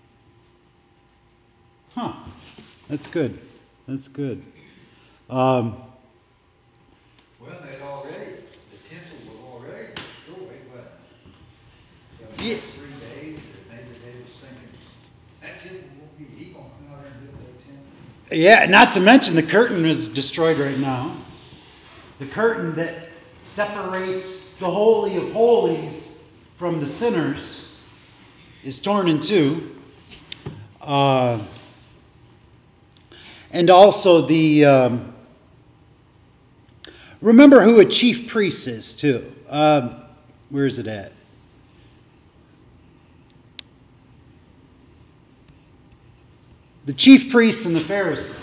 Speaker 1: Huh. That's good. That's good. Um,
Speaker 3: Well, they'd already, the temple was already destroyed, but so
Speaker 1: Yeah.
Speaker 3: in three days, or maybe they was thinking, that temple won't be, he gonna come out there and build that temple.
Speaker 1: yeah, not to mention the curtain is destroyed right now. The curtain that separates the Holy of Holies from the sinners is torn in two. Uh, and also the... Um, remember who a chief priest is, too. Um, where is it at? The chief priests and the Pharisees.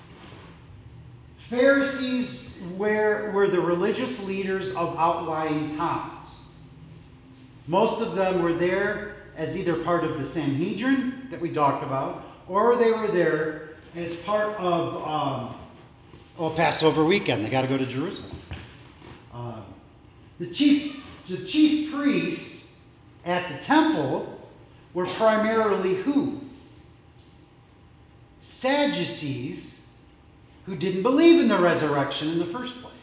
Speaker 1: Pharisees were, were the religious leaders of outlying towns. Most of them were there as either part of the Sanhedrin that we talked about, or they were there as part of um, oh, Passover weekend. They got to go to Jerusalem. Uh, the chief, the chief priests at the temple were primarily who? Sadducees, who didn't believe in the resurrection in the first place.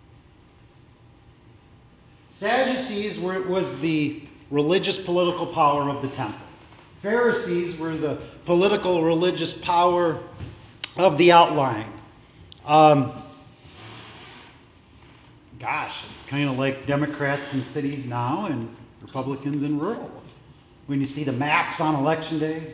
Speaker 1: Sadducees were, was the religious political power of the temple. Pharisees were the political religious power of the outlying. Um, gosh, it's kind of like Democrats in cities now and Republicans in rural. When you see the maps on election day.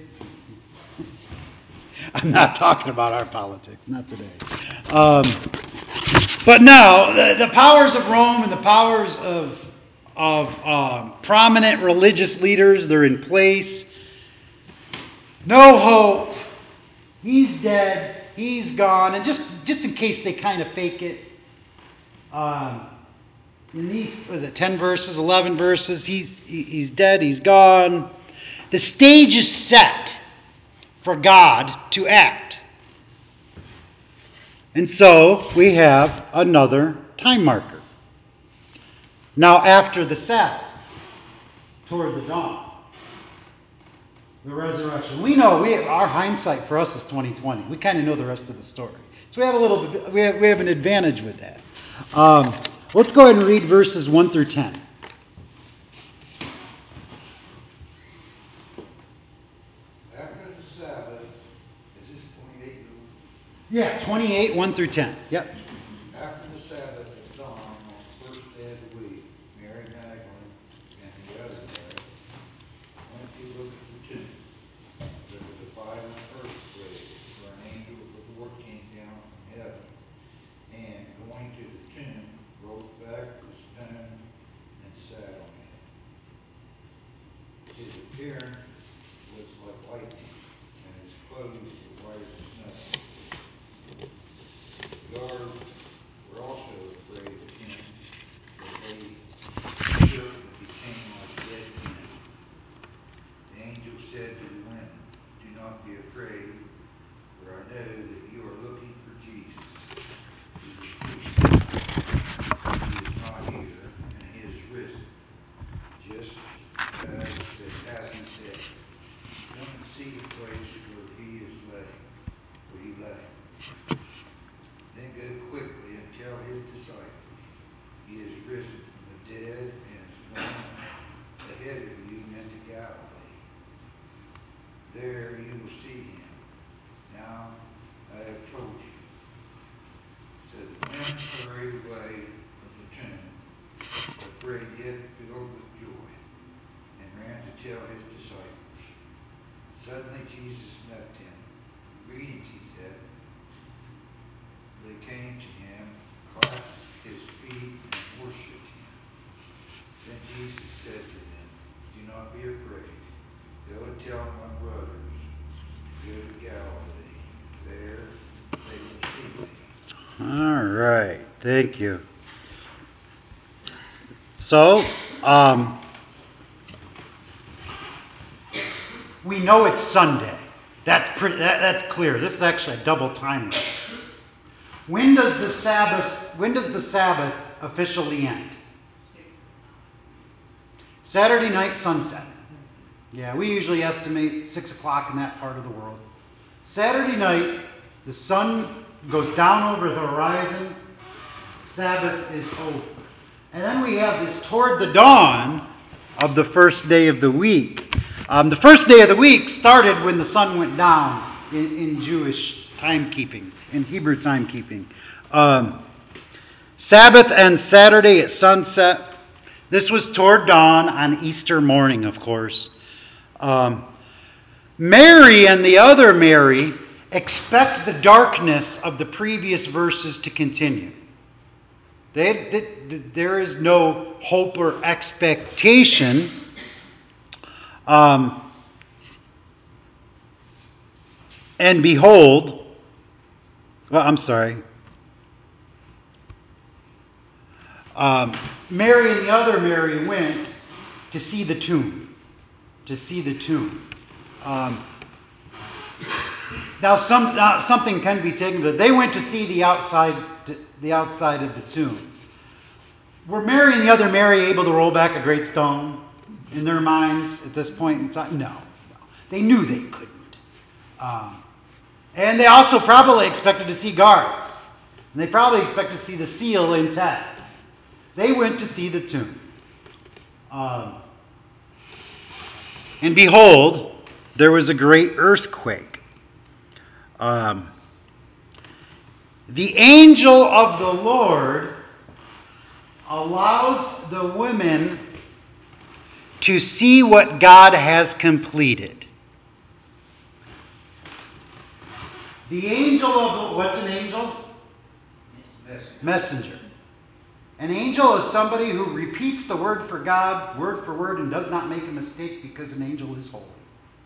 Speaker 1: I'm not talking about our politics, not today. Um, but no, the, the powers of Rome and the powers of, of um, prominent religious leaders, they're in place. No hope. He's dead. He's gone. And just, just in case they kind of fake it, um, in these, was it ten verses, eleven verses, he's, he, he's dead, he's gone. The stage is set for God to act. And so we have another time marker. Now after the Sabbath, toward the dawn, the resurrection. We know, we our hindsight for us is twenty twenty. We kind of know the rest of the story. So we have a little bit, we have, we have an advantage with that. Um, let's go ahead and read verses one through ten. Yeah, twenty-eight, one through ten. Yep.
Speaker 3: After the Sabbath at dawn on the first day of the week, Mary Magdalene and the other Mary went to look at the tomb. There was a five in the first grave, for an angel of the Lord came down from heaven, and going to the tomb, rolled back the stone and sat on it. His appearance was like lightning, and his clothes are, were also afraid of him, but they shook and became like dead men. The angel said to the women, "Do not be afraid, for I know that you are looking for Jesus, who was crucified. He is not here, and he is risen, just as, as he said. Come and see the place where he is lay, where he lay. Then go quickly and tell his disciples, he is risen from the dead and is going ahead of you into Galilee. There you will see him. Now I have told you." So the men hurried away from the tomb, afraid yet filled with joy, and ran to tell his disciples. Suddenly Jesus met them. "Greetings," he said. They came to him, clasped his feet, and worshipped him. Then Jesus said to them, "Do not be afraid. Go and tell my brothers, go to Galilee. There they will see me."
Speaker 1: All right. Thank you. So, um, we know it's Sunday. That's pretty. That, that's clear. This is actually a double time. When does the Sabbath? When does the Sabbath officially end? Saturday night sunset. Yeah, we usually estimate six o'clock in that part of the world. Saturday night, the sun goes down over the horizon. Sabbath is over. And then we have this toward the dawn of the first day of the week. Um, the first day of the week started when the sun went down in, in Jewish timekeeping, in Hebrew timekeeping. Um, Sabbath and Saturday at sunset. This was toward dawn on Easter morning, of course. Um, Mary and the other Mary expect the darkness of the previous verses to continue. They, they, there is no hope or expectation. Um, and behold, well, I'm sorry. Um, Mary and the other Mary went to see the tomb. To see the tomb. Um, now, some uh, something can be taken. But they went to see the outside, the outside of the tomb. Were Mary and the other Mary able to roll back a great stone in their minds at this point in time? No, no. They knew they couldn't. Um, and they also probably expected to see guards. And they probably expected to see the seal intact. They went to see the tomb. Um, and behold, there was a great earthquake. Um, the angel of the Lord allows the women to see what God has completed. The angel of the, what's an angel?
Speaker 3: Messenger.
Speaker 1: Messenger. An angel is somebody who repeats the word for God, word for word, and does not make a mistake because an angel is holy.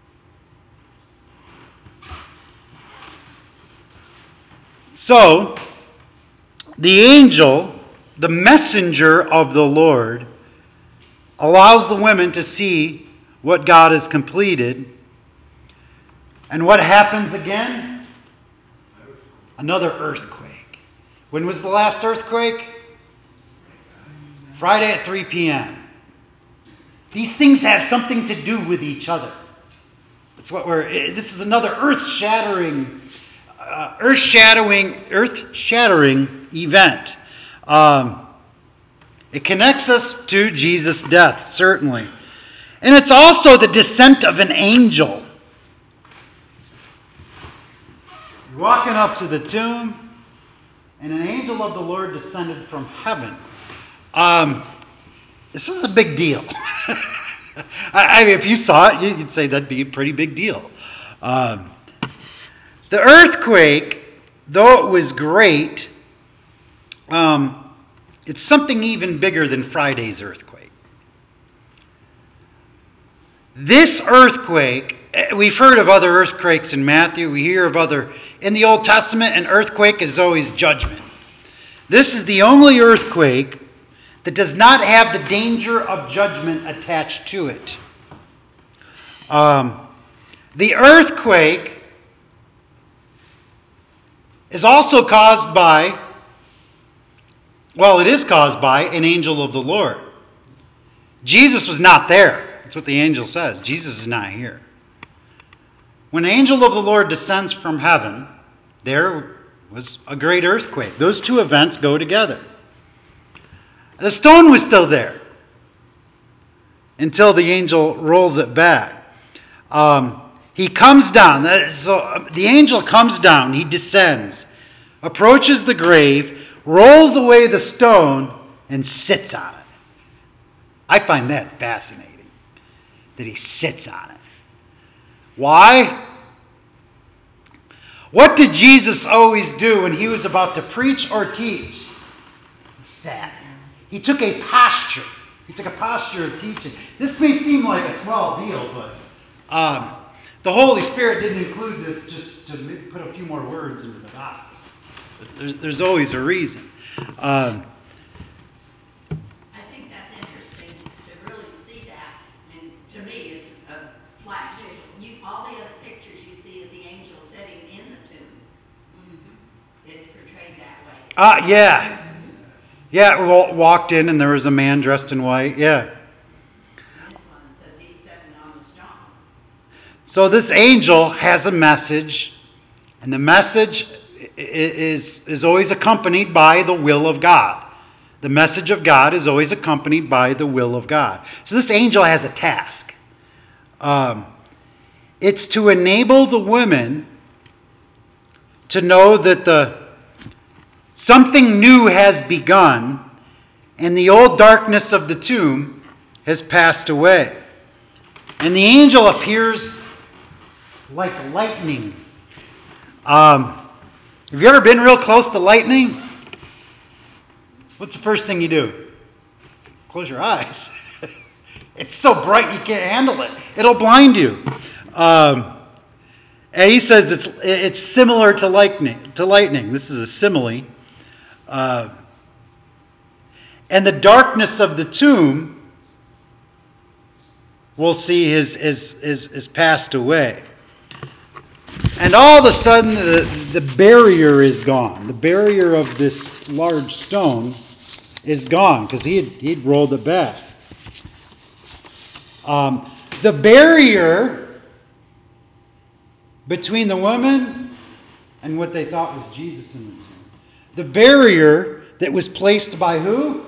Speaker 1: So, the angel, the messenger of the Lord, allows the women to see what God has completed. And what happens again? Another earthquake. When was the last earthquake? Friday at three p.m. These things have something to do with each other. That's what we're. This is another earth-shattering, uh, earth-shattering, earth-shattering event. Um, it connects us to Jesus' death, certainly, and it's also the descent of an angel. You're walking up to the tomb, and an angel of the Lord descended from heaven. Um, this is a big deal. I, I mean, if you saw it, you'd say that'd be a pretty big deal. Um, the earthquake, though it was great, um, it's something even bigger than Friday's earthquake. This earthquake, we've heard of other earthquakes in Matthew. We hear of other, in the Old Testament, an earthquake is always judgment. This is the only earthquake that does not have the danger of judgment attached to it. Um, the earthquake is also caused by, well, it is caused by an angel of the Lord. Jesus was not there. That's what the angel says. Jesus is not here. When an angel of the Lord descends from heaven, there was a great earthquake. Those two events go together. The stone was still there until the angel rolls it back. Um, he comes down. So the angel comes down. He descends, approaches the grave, rolls away the stone, and sits on it. I find that fascinating, that he sits on it. Why? What did Jesus always do when he was about to preach or teach? He sat. He took a posture. He took a posture of teaching. This may seem like a small deal, but um, the Holy Spirit didn't include this just to put a few more words into the gospel. There's, there's always a reason. Um,
Speaker 7: I think that's interesting to really see that. And to me, it's a flat visual. You, all the other pictures you see is the angel sitting in the tomb. Mm-hmm. It's portrayed that way.
Speaker 1: Ah, uh, yeah. Yeah, we walked in and there was a man dressed in white. Yeah.
Speaker 7: This one says he's sitting on the stone.
Speaker 1: So this angel has a message, and the message is, is always accompanied by the will of God. The message of God is always accompanied by the will of God. So this angel has a task. Um, it's to enable the women to know that the something new has begun, and the old darkness of the tomb has passed away. And the angel appears like lightning. Um, have you ever been real close to lightning? What's the first thing you do? Close your eyes. It's so bright you can't handle it. It'll blind you. Um, and he says it's it's similar to lightning. To lightning. This is a simile. Uh, and the darkness of the tomb, we'll see, is, is, is, is passed away. And all of a sudden, the, the barrier is gone. The barrier of this large stone is gone because he had, he'd rolled it back. Um, the barrier between the woman and what they thought was Jesus in the tomb. The barrier that was placed by who?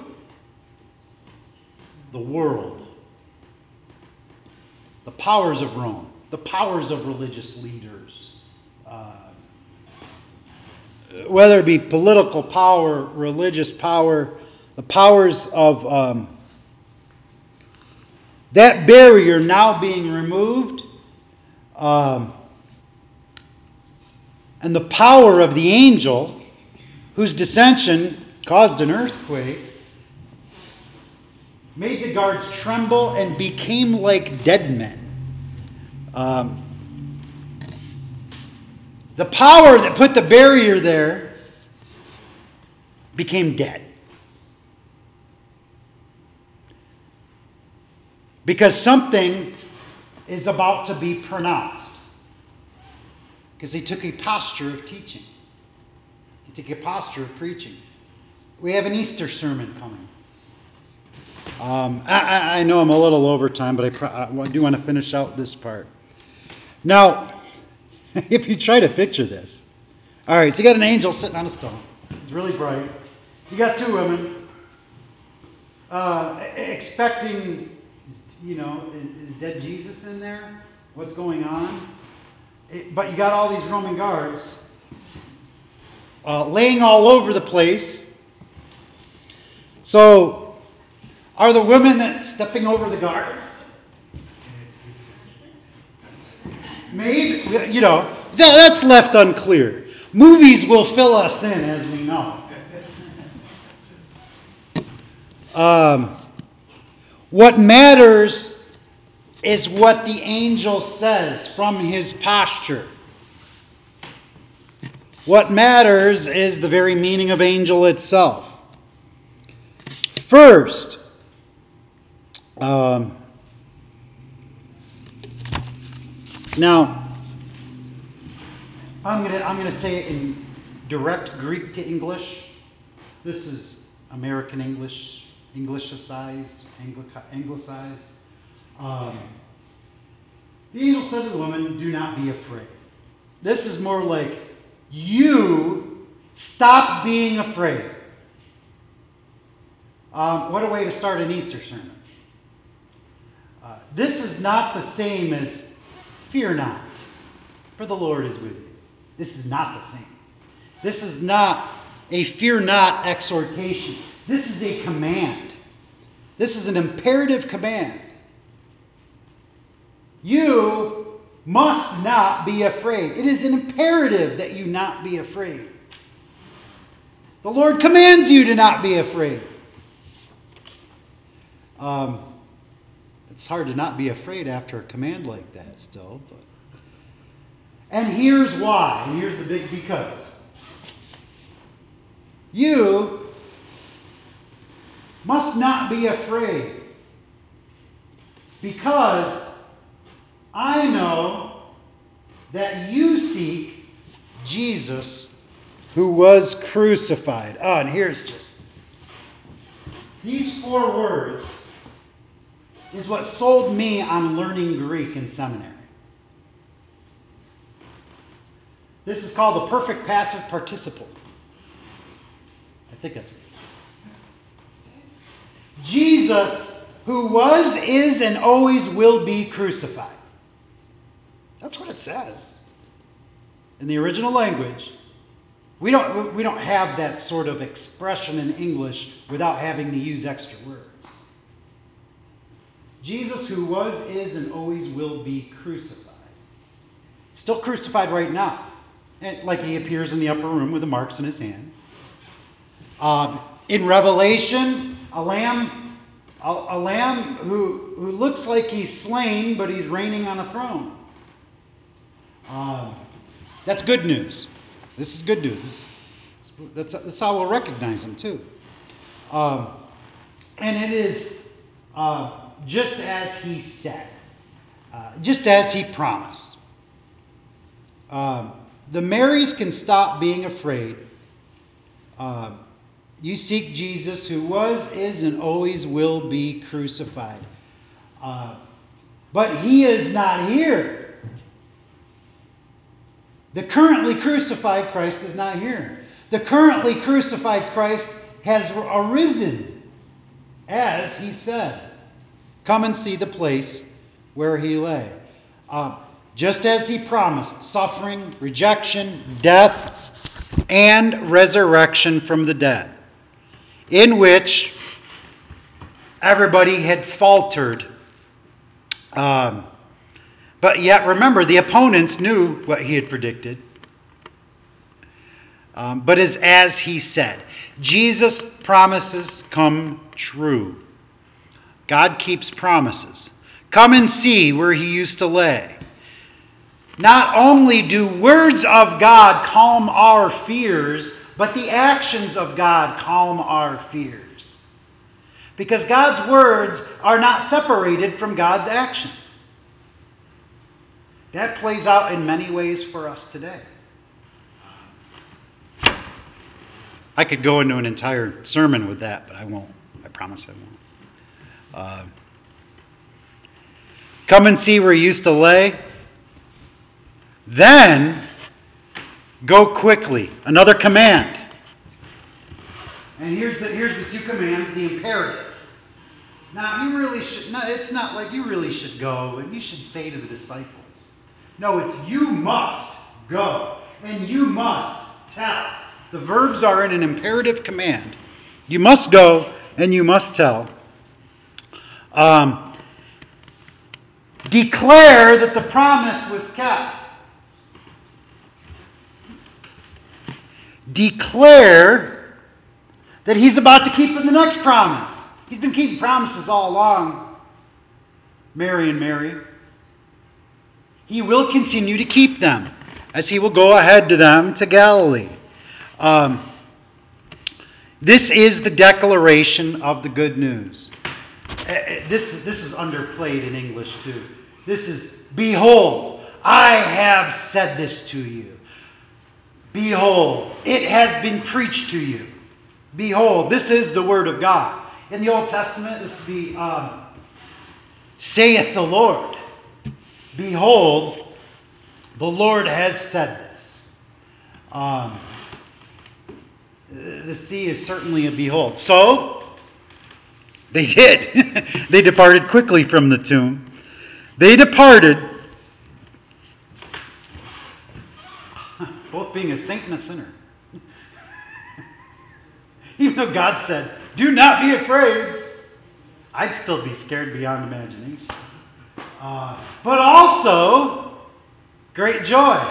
Speaker 1: The world. The powers of Rome. The powers of religious leaders. Uh, whether it be political power, religious power, the powers of um, that barrier now being removed, um, and the power of the angel whose dissension caused an earthquake, made the guards tremble and became like dead men. Um, the power that put the barrier there became dead. Because something is about to be pronounced. Because he took a posture of teaching. He took a posture of preaching. We have an Easter sermon coming. Um, I, I know I'm a little over time, but I, pro- I do want to finish out this part. Now, if you try to picture this. All right, so you got an angel sitting on a stone. It's really bright. You got two women uh, expecting, you know, is, is dead Jesus in there? What's going on? It, but you got all these Roman guards uh, laying all over the place. So, are the women that stepping over the guards? Maybe, you know, that, that's left unclear. Movies will fill us in, as we know. Um, what matters is what the angel says from his posture. What matters is the very meaning of angel itself. First, um, now, I'm going to I'm gonna say it in direct Greek to English. This is American English, Englishicized, Anglic- anglicized. Um, the angel said to the woman, do not be afraid. This is more like, you stop being afraid. Um, what a way to start an Easter sermon. Uh, this is not the same as fear not, for the Lord is with you. This is not the same. This is not a fear not exhortation. This is a command. This is an imperative command. You must not be afraid. It is an imperative that you not be afraid. The Lord commands you to not be afraid. Um, it's hard to not be afraid after a command like that still. But. And here's why. And here's the big because. You must not be afraid because I know that you seek Jesus who was crucified. Oh, and here's just these four words is what sold me on learning Greek in seminary. This is called the perfect passive participle. I think that's what it is. Jesus, who was, is, and always will be crucified. That's what it says. In the original language, we don't, we don't have that sort of expression in English without having to use extra words. Jesus, who was, is, and always will be crucified. Still crucified right now. And like he appears in the upper room with the marks in his hand. Um, in Revelation, a lamb, a, a lamb who, who looks like he's slain, but he's reigning on a throne. Um, that's good news. This is good news. This, that's, that's how we'll recognize him too. Um, and it is uh, just as he said, uh, just as he promised. Um, the Marys can stop being afraid. Uh, you seek Jesus, who was, is, and always will be crucified. Uh, but he is not here. The currently crucified Christ is not here. The currently crucified Christ has arisen, as he said. Come and see the place where he lay. Uh, just as he promised, suffering, rejection, death, and resurrection from the dead, in which everybody had faltered. Um, but yet, remember, the opponents knew what he had predicted. Um, but as, as he said, Jesus' promises come true. God keeps promises. Come and see where he used to lay. Not only do words of God calm our fears, but the actions of God calm our fears. Because God's words are not separated from God's actions. That plays out in many ways for us today. I could go into an entire sermon with that, but I won't. I promise I won't. Uh, come and see where he used to lay. Then go quickly. Another command. And here's the here's the two commands, the imperative. Now you really should no, it's not like you really should go and you should say to the disciples. No, it's you must go and you must tell. The verbs are in an imperative command. You must go and you must tell. Um, declare that the promise was kept. Declare that he's about to keep the next promise. He's been keeping promises all along, Mary and Mary. He will continue to keep them. as he will go ahead to them to Galilee. Um, this is the declaration of the good news. Uh, This, this is underplayed in English too. This is, behold, I have said this to you. Behold, it has been preached to you. Behold, this is the word of God. In the Old Testament, this would be, um, saith the Lord. Behold, the Lord has said this. Um, the sea is certainly a behold. So, they did. They departed quickly from the tomb. They departed, both being a saint and a sinner. Even though God said, do not be afraid, I'd still be scared beyond imagination. Uh, but also, great joy.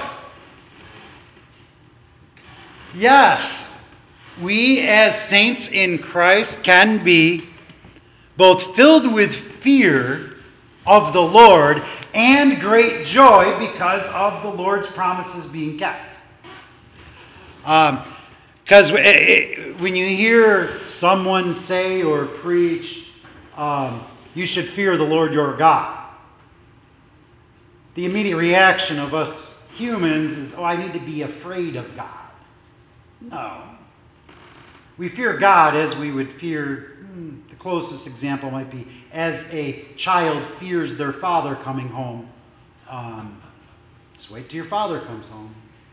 Speaker 1: Yes, we as saints in Christ can be both filled with fear of the Lord and great joy because of the Lord's promises being kept. Because um, when you hear someone say or preach, um, you should fear the Lord your God, the immediate reaction of us humans is, oh, I need to be afraid of God. No. We fear God as we would fear, hmm, the closest example might be, as a child fears their father coming home. Um, just wait till your father comes home.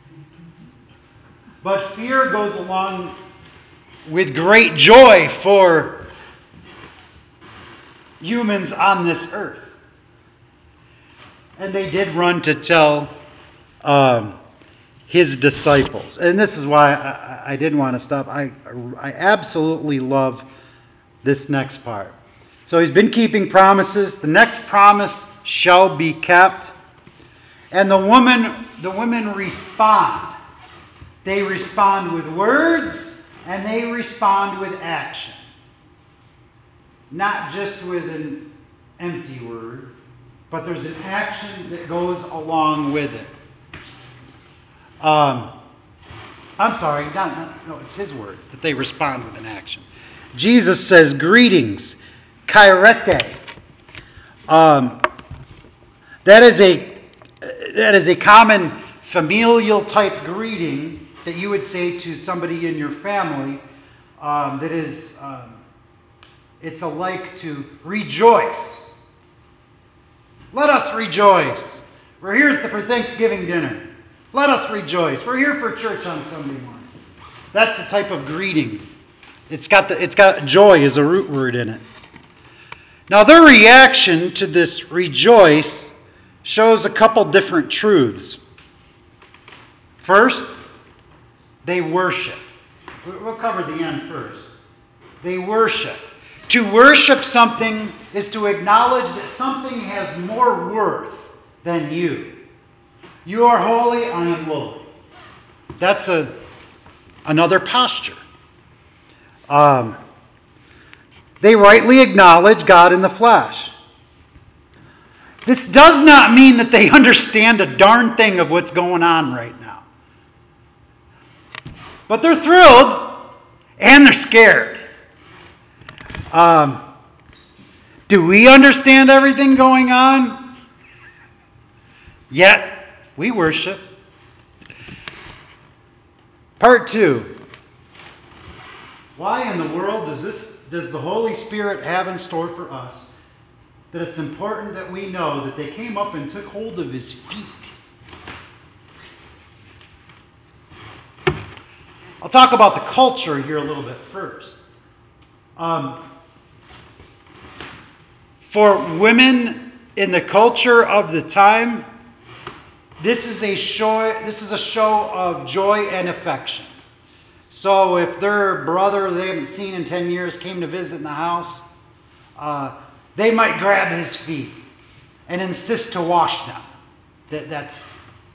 Speaker 1: But fear goes along with great joy for humans on this earth. And they did run to tell um, his disciples. And this is why I, I didn't want to stop. I, I absolutely love this next part. So he's been keeping promises. The next promise shall be kept. And the woman, the women respond. They respond with words and they respond with action. Not just with an empty word, but there's an action that goes along with it. Um, I'm sorry, not, not, no, it's his words that they respond with an action. Jesus says, greetings, kairete. Um, that is a that is a common familial type greeting that you would say to somebody in your family. Um, that is, um, it's a like to rejoice. Let us rejoice. We're here for Thanksgiving dinner. Let us rejoice. We're here for church on Sunday morning. That's the type of greeting. It's got the, it's got joy as a root word in it. Now their reaction to this rejoice shows a couple different truths. First, they worship. We'll cover the end first. They worship. To worship something is to acknowledge that something has more worth than you. You are holy, I am lowly. That's a, another posture. Um, they rightly acknowledge God in the flesh. This does not mean that they understand a darn thing of what's going on right now. But they're thrilled and they're scared. Um, do we understand everything going on? Yet, we worship. Part two. Why in the world does this does the Holy Spirit have in store for us that it's important that we know that they came up and took hold of his feet? I'll talk about the culture here a little bit first. Um, for women in the culture of the time, this is a show. This is a show of joy and affection. So if their brother they haven't seen in ten years came to visit in the house, uh, they might grab his feet and insist to wash them. That, that's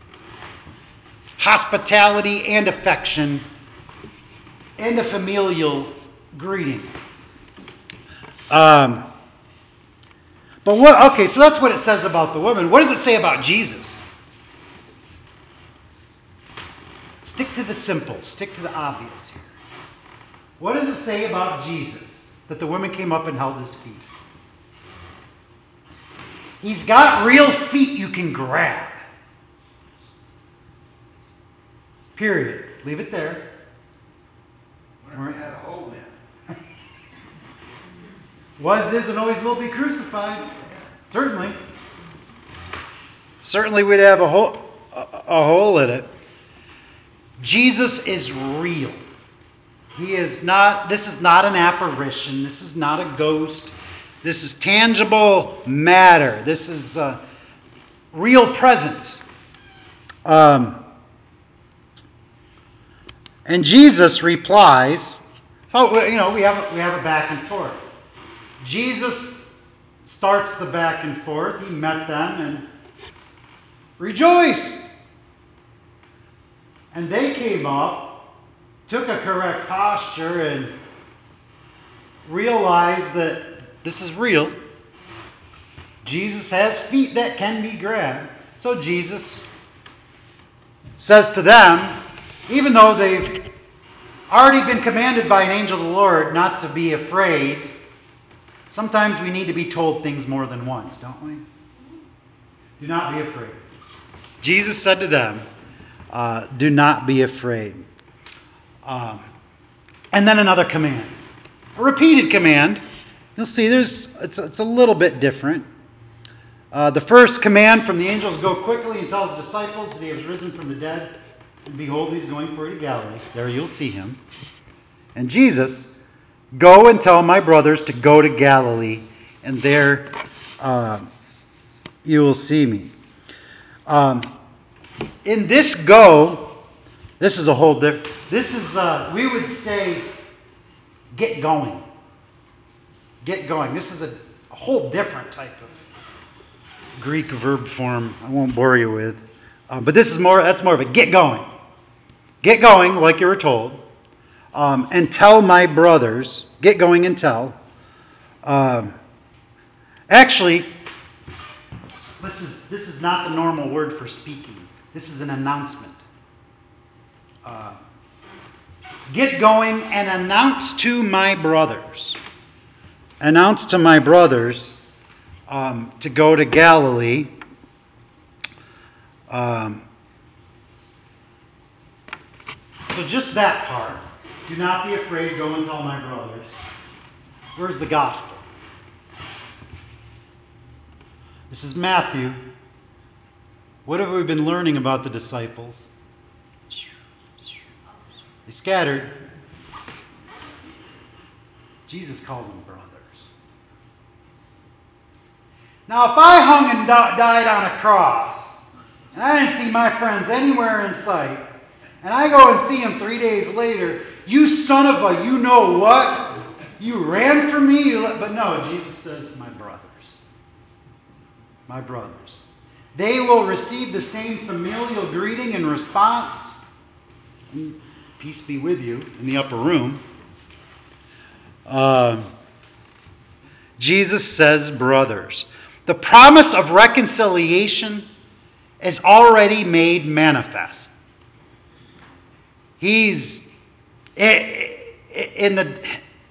Speaker 1: hospitality and affection and a familial greeting. Um, but what? Okay, so that's what it says about the woman. What does it say about Jesus? to the simple. Stick to the obvious here. What does it say about Jesus that the women came up and held his feet? He's got real feet you can grab. Period. Leave it there.
Speaker 3: Wonder if he had a hole in it.
Speaker 1: Was, is, and always will be crucified. Certainly. Certainly we'd have a hole, a, a hole in it. Jesus is real. He is not, this is not an apparition. This is not a ghost. This is tangible matter. This is uh, real presence. Um, and Jesus replies, so you know we have a, we have a back and forth. Jesus starts the back and forth. He met them and rejoice. And they came up, took a correct posture, and realized that this is real. Jesus has feet that can be grabbed. So Jesus says to them, even though they've already been commanded by an angel of the Lord not to be afraid, sometimes we need to be told things more than once, don't we? Do not be afraid. Jesus said to them, uh, do not be afraid. Um, and then another command. A repeated command. You'll see there's it's, it's a little bit different. Uh, the first command from the angels, go quickly and tell his disciples that he has risen from the dead. And behold, he's going for you to Galilee. There you'll see him. And Jesus, go and tell my brothers to go to Galilee, and there uh, you will see me. Um, in this go, this is a whole different, this is, uh, we would say, get going. Get going. This is a, a whole different type of Greek verb form I won't bore you with. Um, but this is more, that's more of a get going. Get going, like you were told. Um, and tell my brothers, get going and tell. Um, actually, this is, this is not the normal word for speaking. This is an announcement. Uh, get going and announce to my brothers. Announce to my brothers um, to go to Galilee. Um, so just that part. Do not be afraid, go and tell my brothers. Where's the gospel? This is Matthew. What have we been learning about the disciples? They scattered. Jesus calls them brothers. Now, if I hung and di- died on a cross, and I didn't see my friends anywhere in sight, and I go and see them three days later, you son of a, you know what? You ran from me? You let, but no, Jesus says, my brothers. My brothers. They will receive the same familial greeting and response. And peace be with you in the upper room. Uh, Jesus says, brothers. The promise of reconciliation is already made manifest. He's in the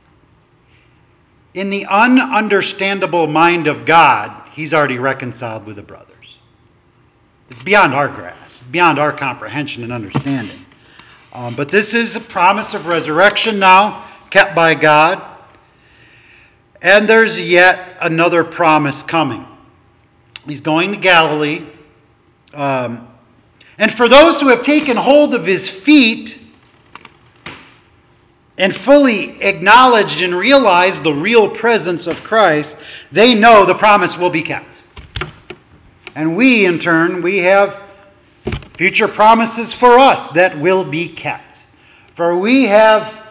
Speaker 1: in the ununderstandable mind of God, he's already reconciled with the brothers. It's beyond our grasp, beyond our comprehension and understanding. Um, but this is a promise of resurrection now, kept by God. And there's yet another promise coming. He's going to Galilee. Um, and for those who have taken hold of his feet and fully acknowledged and realized the real presence of Christ, they know the promise will be kept. And we, in turn, we have future promises for us that will be kept. For we have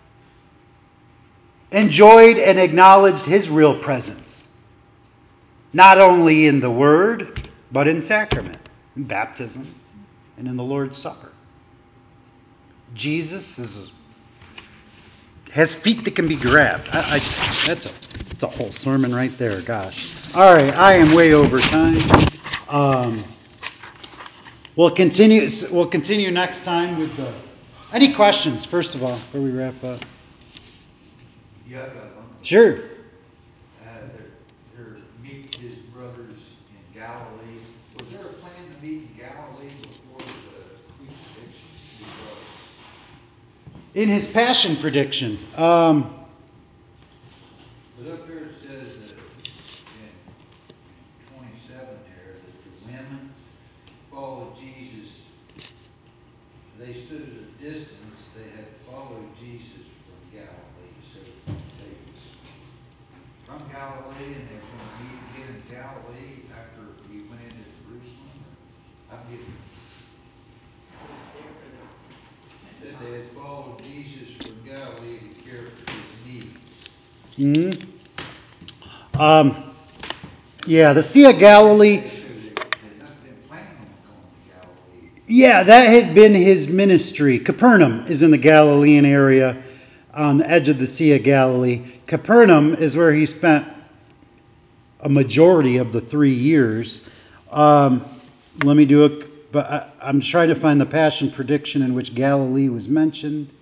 Speaker 1: enjoyed and acknowledged his real presence. Not only in the Word, but in sacrament, in baptism, and in the Lord's Supper. Jesus is, has feet that can be grabbed. I, I, that's, a, that's a whole sermon right there, gosh. All right, I am way over time. Um, we'll continue. We'll continue next time with the Any questions, first of all, before we wrap up?
Speaker 3: Yeah, I got one.
Speaker 1: Sure.
Speaker 3: Uh, they're, they're meet his brothers in Galilee. Was there a plan to meet in Galilee before the crucifixion?
Speaker 1: In his passion prediction, um,
Speaker 3: Because up here it says that in twenty-seven there, that the women followed Jesus. They stood at a distance, they had followed Jesus from Galilee. So they was from Galilee and they was going to meet again in Galilee after he went into Jerusalem. I'm getting, said they had followed Jesus from Galilee to care for his needs.
Speaker 1: mhm. um, yeah, the Sea of Galilee.
Speaker 3: They had not been planning on going to Galilee.
Speaker 1: Yeah, that had been his ministry. Capernaum is in the Galilean area on the edge of the Sea of Galilee. Capernaum is where he spent a majority of the three years. Um, let me do it, but I, I'm trying to find the passion prediction in which Galilee was mentioned.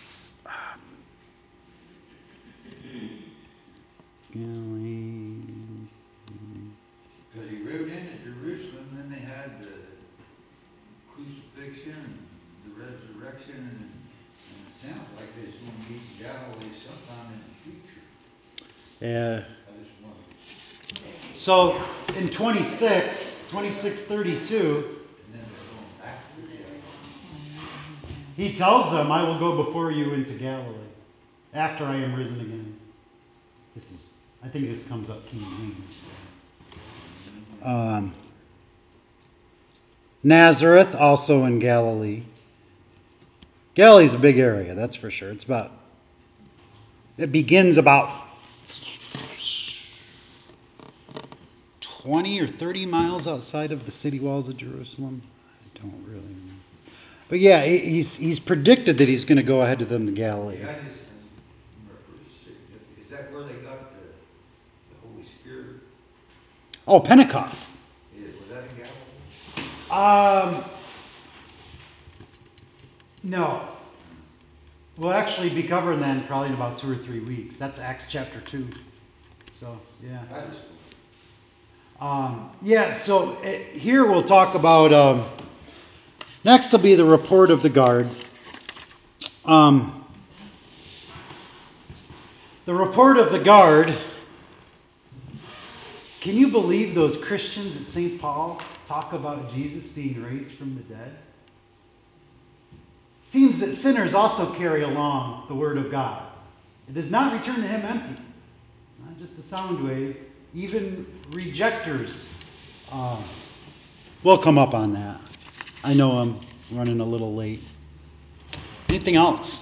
Speaker 1: Galilee.
Speaker 3: Because he rode into Jerusalem, then they had the crucifixion and the resurrection, and, and it sounds like there's going to be Galilee sometime in the future.
Speaker 1: Yeah.
Speaker 3: I just wonder.
Speaker 1: So in twenty-six, twenty-six thirty-two,
Speaker 3: And then they're going back to Galilee.
Speaker 1: he tells them, I will go before you into Galilee after I am risen again. This is, I think this comes up King James. Um, Nazareth, also in Galilee. Galilee's a big area, that's for sure. It's about, it begins about twenty or thirty miles outside of the city walls of Jerusalem. I don't really know. But yeah, he- he's, he's predicted that he's going to go ahead of them to Galilee.
Speaker 3: Yeah, I just remember for significant- is that where they got the, the Holy Spirit?
Speaker 1: Oh, Pentecost.
Speaker 3: Is, was that in Galilee?
Speaker 1: Um, no. We'll actually be covering that in probably in about two or three weeks. That's Acts chapter two. So, yeah.
Speaker 3: I just,
Speaker 1: Um, yeah, so uh, here we'll talk about, um, next will be the report of the guard. Um, the report of the guard, can you believe those Christians at Saint Paul talk about Jesus being raised from the dead? Seems that sinners also carry along the word of God. It does not return to him empty. It's not just a sound wave. Even rejectors uh, will come up on that. I know I'm running a little late. Anything else?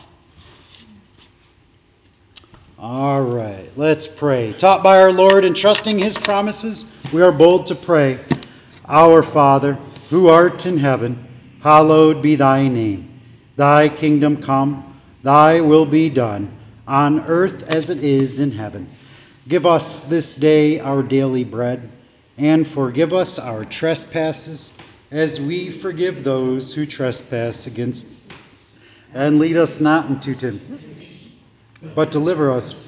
Speaker 1: All right, let's pray. Taught by our Lord and trusting his promises, we are bold to pray. Our Father, who art in heaven, hallowed be thy name. Thy kingdom come, thy will be done, on earth as it is in heaven. Give us this day our daily bread, and forgive us our trespasses, as we forgive those who trespass against us. And lead us not into temptation, but deliver us.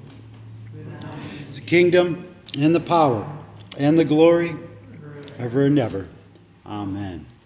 Speaker 1: The kingdom and the power and the glory ever and ever. Amen.